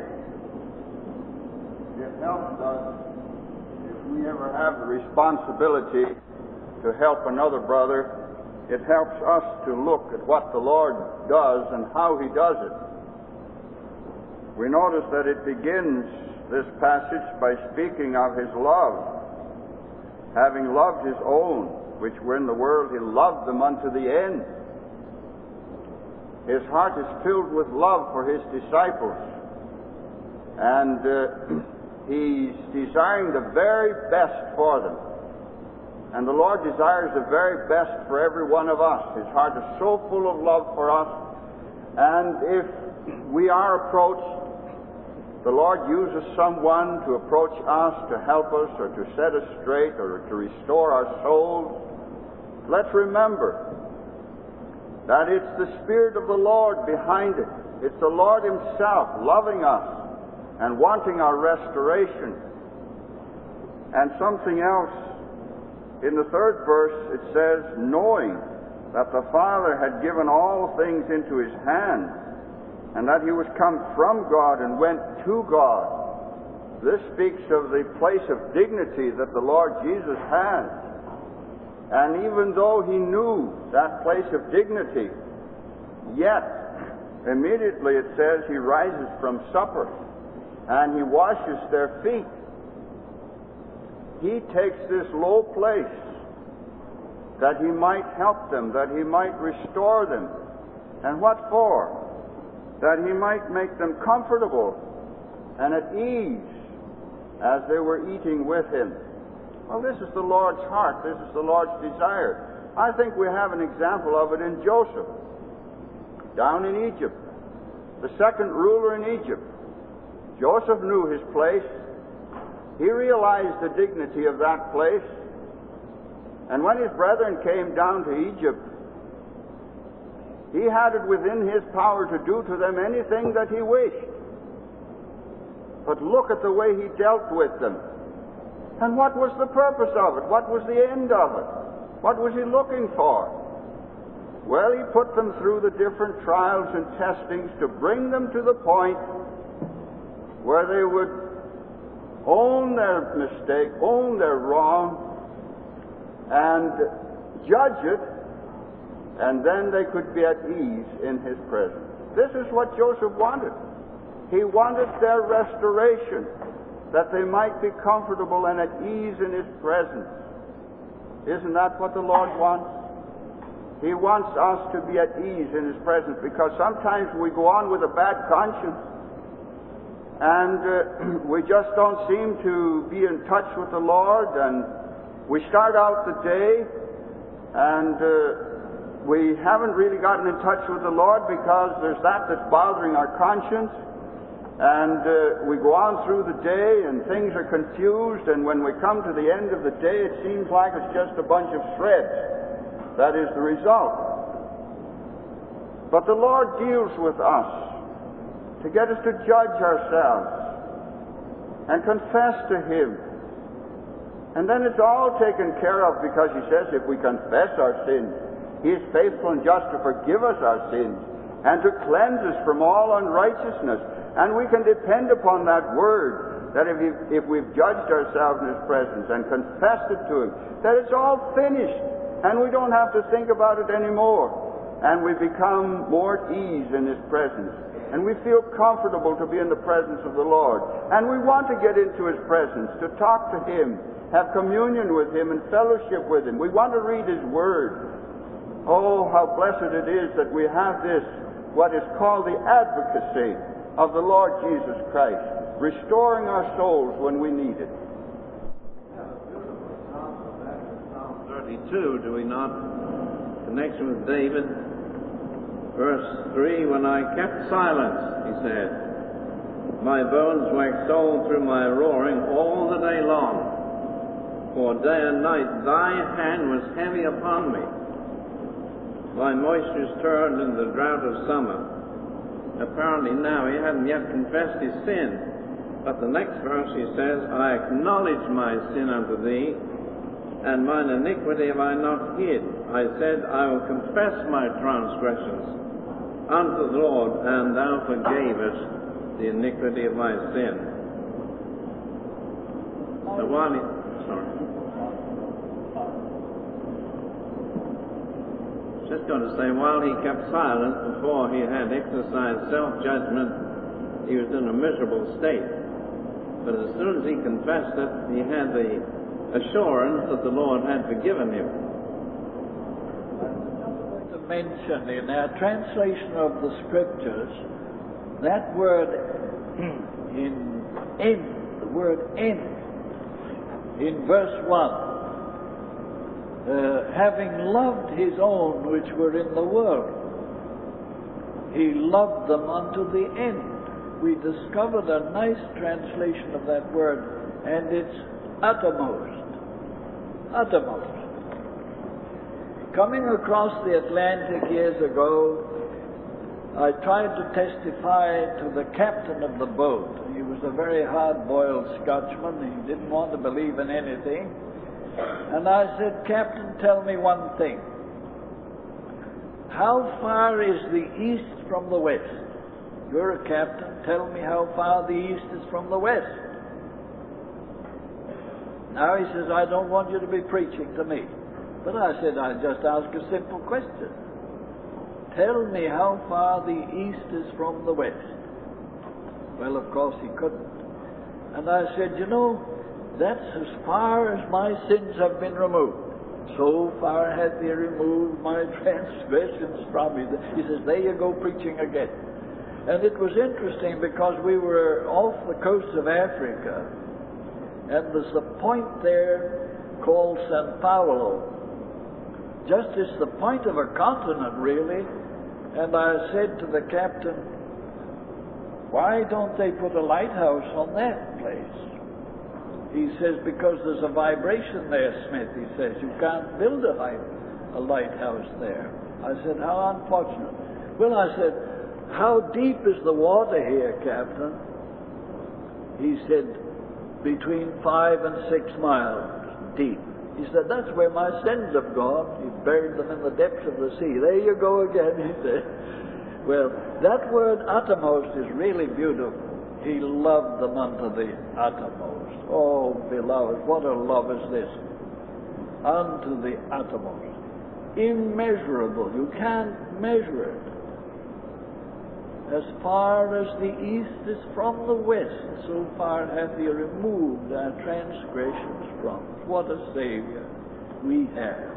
It helps us if we ever have the responsibility to help another brother. It helps us to look at what the Lord does and how he does it. We notice that it begins this passage by speaking of his love. Having loved his own, which were in the world, he loved them unto the end. His heart is filled with love for His disciples. And He's desiring the very best for them. And the Lord desires the very best for every one of us. His heart is so full of love for us. And if we are approached, the Lord uses someone to approach us, to help us, or to set us straight, or to restore our souls. Let's remember that it's the Spirit of the Lord behind it. It's the Lord Himself loving us and wanting our restoration. And something else, in the 3rd verse, it says, knowing that the Father had given all things into His hand, and that He was come from God and went to God. This speaks of the place of dignity that the Lord Jesus has. And even though He knew that place of dignity, yet immediately it says He rises from supper and He washes their feet. He takes this low place that He might help them, that He might restore them. And what for? That He might make them comfortable and at ease as they were eating with Him. Well, this is the Lord's heart. This is the Lord's desire. I think we have an example of it in Joseph, down in Egypt, the second ruler in Egypt. Joseph knew his place. He realized the dignity of that place. And when his brethren came down to Egypt, he had it within his power to do to them anything that he wished. But look at the way he dealt with them. And what was the purpose of it? What was the end of it? What was he looking for? Well, he put them through the different trials and testings to bring them to the point where they would own their mistake, own their wrong, and judge it, and then they could be at ease in His presence. This is what Joseph wanted. He wanted their restoration, that they might be comfortable and at ease in His presence. Isn't that what the Lord wants? He wants us to be at ease in His presence, because sometimes we go on with a bad conscience, and we just don't seem to be in touch with the Lord, and we start out the day, and we haven't really gotten in touch with the Lord because there's that's bothering our conscience. And we go on through the day and things are confused, and when we come to the end of the day, it seems like it's just a bunch of shreds. That is the result. But the Lord deals with us to get us to judge ourselves and confess to Him. And then it's all taken care of, because He says if we confess our sins, He is faithful and just to forgive us our sins and to cleanse us from all unrighteousness. And we can depend upon that word, that if we've judged ourselves in His presence and confessed it to Him, that it's all finished and we don't have to think about it anymore. And we become more at ease in His presence. And we feel comfortable to be in the presence of the Lord. And we want to get into His presence, to talk to Him, have communion with Him and fellowship with Him. We want to read His Word. Oh, how blessed it is that we have this, what is called the advocacy of the Lord Jesus Christ, restoring our souls when we need it. Psalm 32, do we not? Connection with David. Verse 3, when I kept silence, he said, my bones waxed old through my roaring all the day long. For day and night thy hand was heavy upon me. My moisture's turned in the drought of summer. Apparently now he hadn't yet confessed his sin. But the next verse he says, I acknowledge my sin unto thee, and mine iniquity have I not hid. I said, I will confess my transgressions unto the Lord, and thou forgavest the iniquity of my sin. So while he... Just going to say, while he kept silent, before he had exercised self-judgment, he was in a miserable state. But as soon as he confessed it, he had the assurance that the Lord had forgiven him. I'm just going to mention in our translation of the Scriptures, that word in end, the word end, in verse 1, having loved his own which were in the world, he loved them unto the end. We discovered a nice translation of that word, and it's uttermost. Uttermost. Coming across the Atlantic years ago, I tried to testify to the captain of the boat. He was a very hard-boiled Scotchman. He didn't want to believe in anything. And I said, Captain, tell me one thing. How far is the east from the west? You're a captain. Tell me how far the east is from the west. Now he says, I don't want you to be preaching to me. But I said, I just ask a simple question. Tell me how far the east is from the west. Well, of course he couldn't. And I said, you know, that's as far as my sins have been removed. So far hath he removed my transgressions from me. He says, there you go preaching again. And it was interesting because we were off the coast of Africa, and there's a point there called San Paulo. Just as the point of a continent, really. And I said to the captain, why don't they put a lighthouse on that place? He says, because there's a vibration there, Smith. He says, you can't build a lighthouse there. I said, how unfortunate. Well, I said, how deep is the water here, Captain? He said, between 5 and 6 miles deep. He said, that's where my sins have gone. He buried them in the depths of the sea. There you go again, he said. Well, that word uttermost is really beautiful. He loved them unto the uttermost. Oh, beloved, what a love is this. Unto the uttermost. Immeasurable. You can't measure it. As far as the east is from the west, so far hath he removed our transgressions from us. What a Savior we have.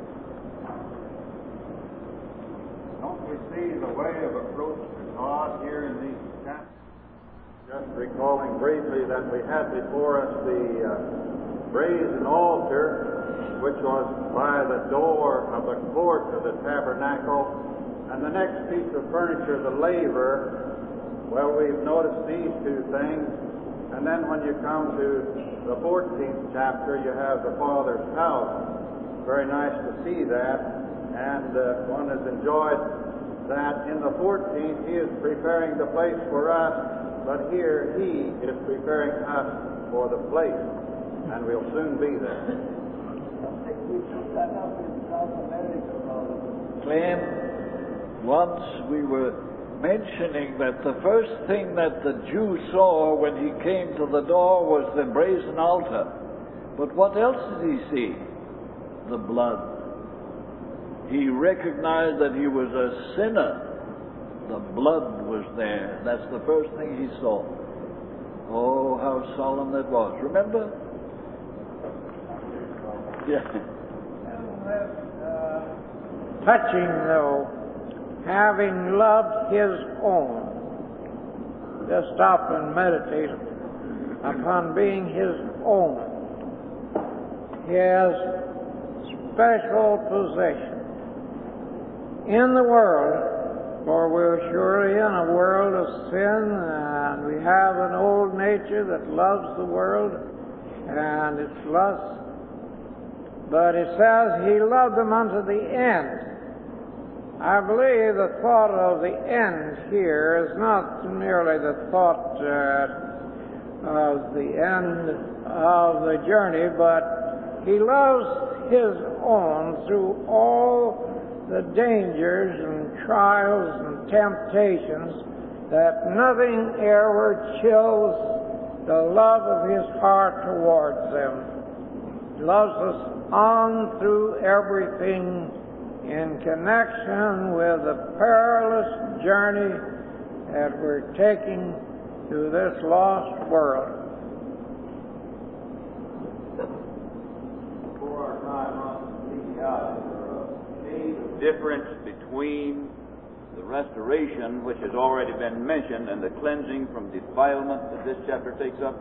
Don't we see the way of approach to God here in these chapters? Just recalling briefly that we had before us the brazen altar, which was by the door of the court of the tabernacle, and the next piece of furniture, the laver. Well, we've noticed these two things, and then when you come to the 14th chapter, you have the Father's house. Very nice to see that, and one has enjoyed that. In the 14th, he is preparing the place for us, but here he is preparing us for the place, and we'll soon be there. I think we took that up in South America, Brother Clem. Once we were mentioning that the first thing that the Jew saw when he came to the door was the brazen altar. But what else did he see? The blood. He recognized that he was a sinner. The blood was there. That's the first thing he saw. Oh, how solemn that was. Remember? Yeah. Touching, though, having loved his own. Just stop and meditate upon being his own. His special possession in the world. For we're surely in a world of sin, and we have an old nature that loves the world and its lusts. But it says he loved them unto the end. I believe the thought of the end here is not merely the thought of the end of the journey, but he loves his own through all the dangers and trials and temptations, that nothing ever chills the love of his heart towards them. He loves us on through everything in connection with the perilous journey that we're taking through this lost world. Before our time on the days of difference between the restoration, which has already been mentioned, and the cleansing from defilement that this chapter takes up?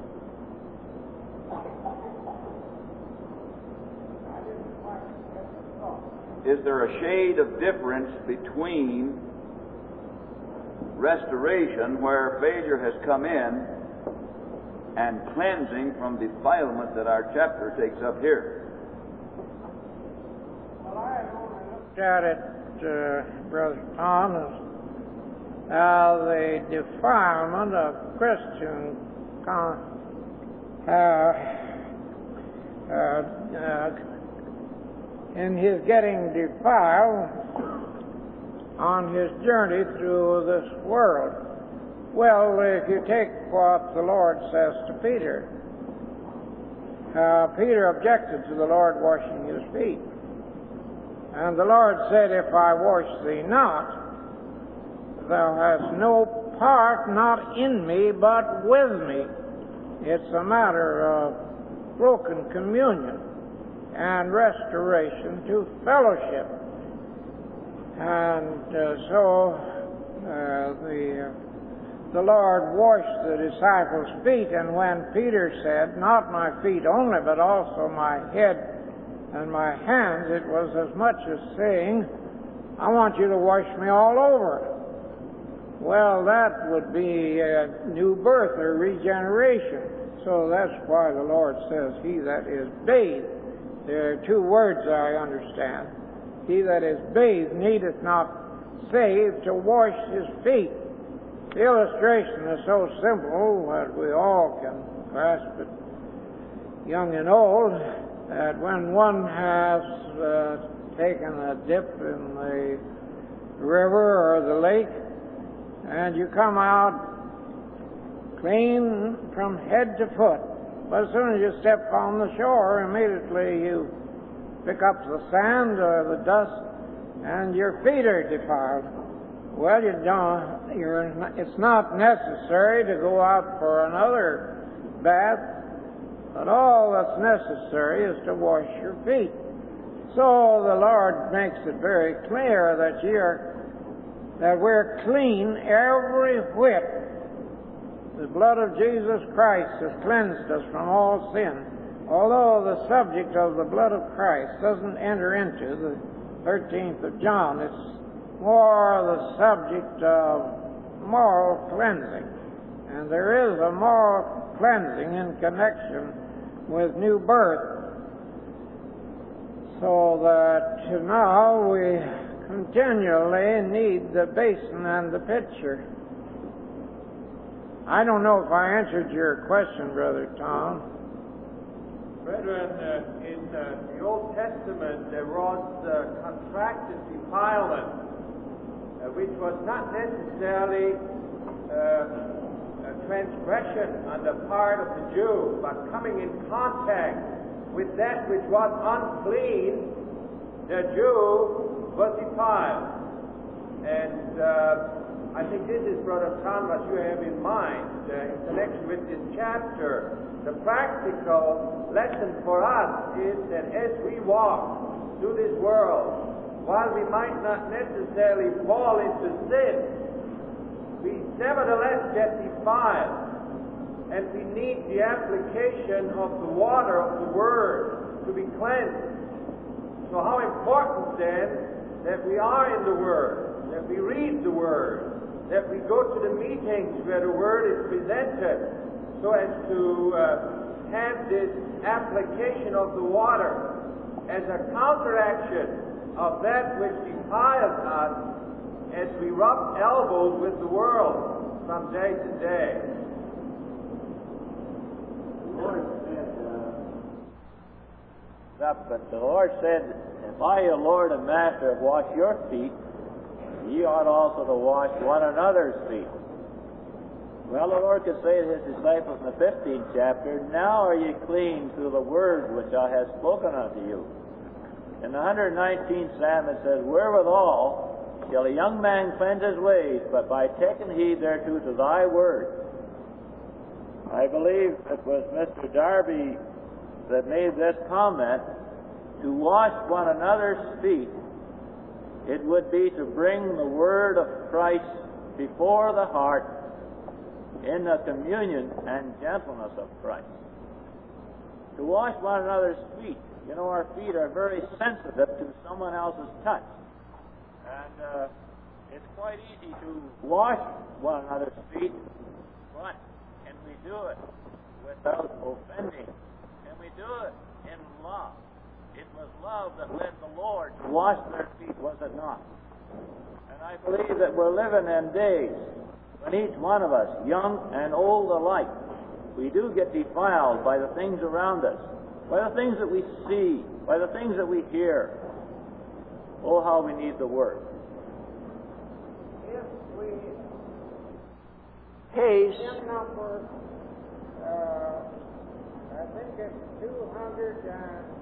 Is there a shade of difference between restoration, where failure has come in, and cleansing from defilement that our chapter takes up here? Well, I only looked at it, Brother Tom, as the defilement of Christian in his getting defiled on his journey through this world. Well, if you take what the Lord says to Peter, Peter objected to the Lord washing his feet. And the Lord said, "If I wash thee not, thou hast no part, not in me, but with me." It's a matter of broken communion and restoration to fellowship. And so the Lord washed the disciples' feet, and when Peter said, "Not my feet only, but also my head and my hands," it was as much as saying, "I want you to wash me all over." Well, that would be a new birth or regeneration. So that's why the Lord says, "He that is bathed," there are two words I understand, "he that is bathed needeth not save to wash his feet." The illustration is so simple that we all can grasp it, young and old, that when one has taken a dip in the river or the lake, and you come out clean from head to foot, but as soon as you step on the shore, immediately you pick up the sand or the dust, and your feet are defiled. Well, it's not necessary to go out for another bath, but all that's necessary is to wash your feet. So the Lord makes it very clear that we're clean every whit. The blood of Jesus Christ has cleansed us from all sin. Although the subject of the blood of Christ doesn't enter into the 13th of John, it's more the subject of moral cleansing. And there is a moral cleansing in connection with new birth. So that now we continually need the basin and the pitcher. I don't know if I answered your question, Brother Tom. Brethren, in the Old Testament there was contracted defilement, which was not necessarily a transgression on the part of the Jew, but coming in contact with that which was unclean, the Jew was defiled. And I think this is, Brother Tom, what you have in mind in connection with this chapter. The practical lesson for us is that as we walk through this world, while we might not necessarily fall into sin, we nevertheless get defiled, and we need the application of the water of the Word to be cleansed. So how important then that we are in the Word, that we read the Word, that we go to the meetings where the Word is presented, so as to have this application of the water as a counteraction of that which defiles us as we rub elbows with the world from day to day. But the Lord said, "If I, your Lord and Master, have washed your feet, ye ought also to wash one another's feet." Well, the Lord could say to his disciples in the 15th chapter, "Now are ye clean through the word which I have spoken unto you." In the 119th Psalm it says, "Wherewithal shall a young man cleanse his ways, but by taking heed thereto to thy word." I believe it was Mr. Darby that made this comment, to wash one another's feet it would be to bring the Word of Christ before the heart in the communion and gentleness of Christ. To wash one another's feet. You know, our feet are very sensitive to someone else's touch. And it's quite easy to wash one another's feet, but can we do it without offending? Can we do it in love? It was love that led the Lord to wash their feet, was it not? And I believe that we're living in days when each one of us, young and old alike, we do get defiled by the things around us, by the things that we see, by the things that we hear. Oh, how we need the Word. If we Haste. in number, I think it's 200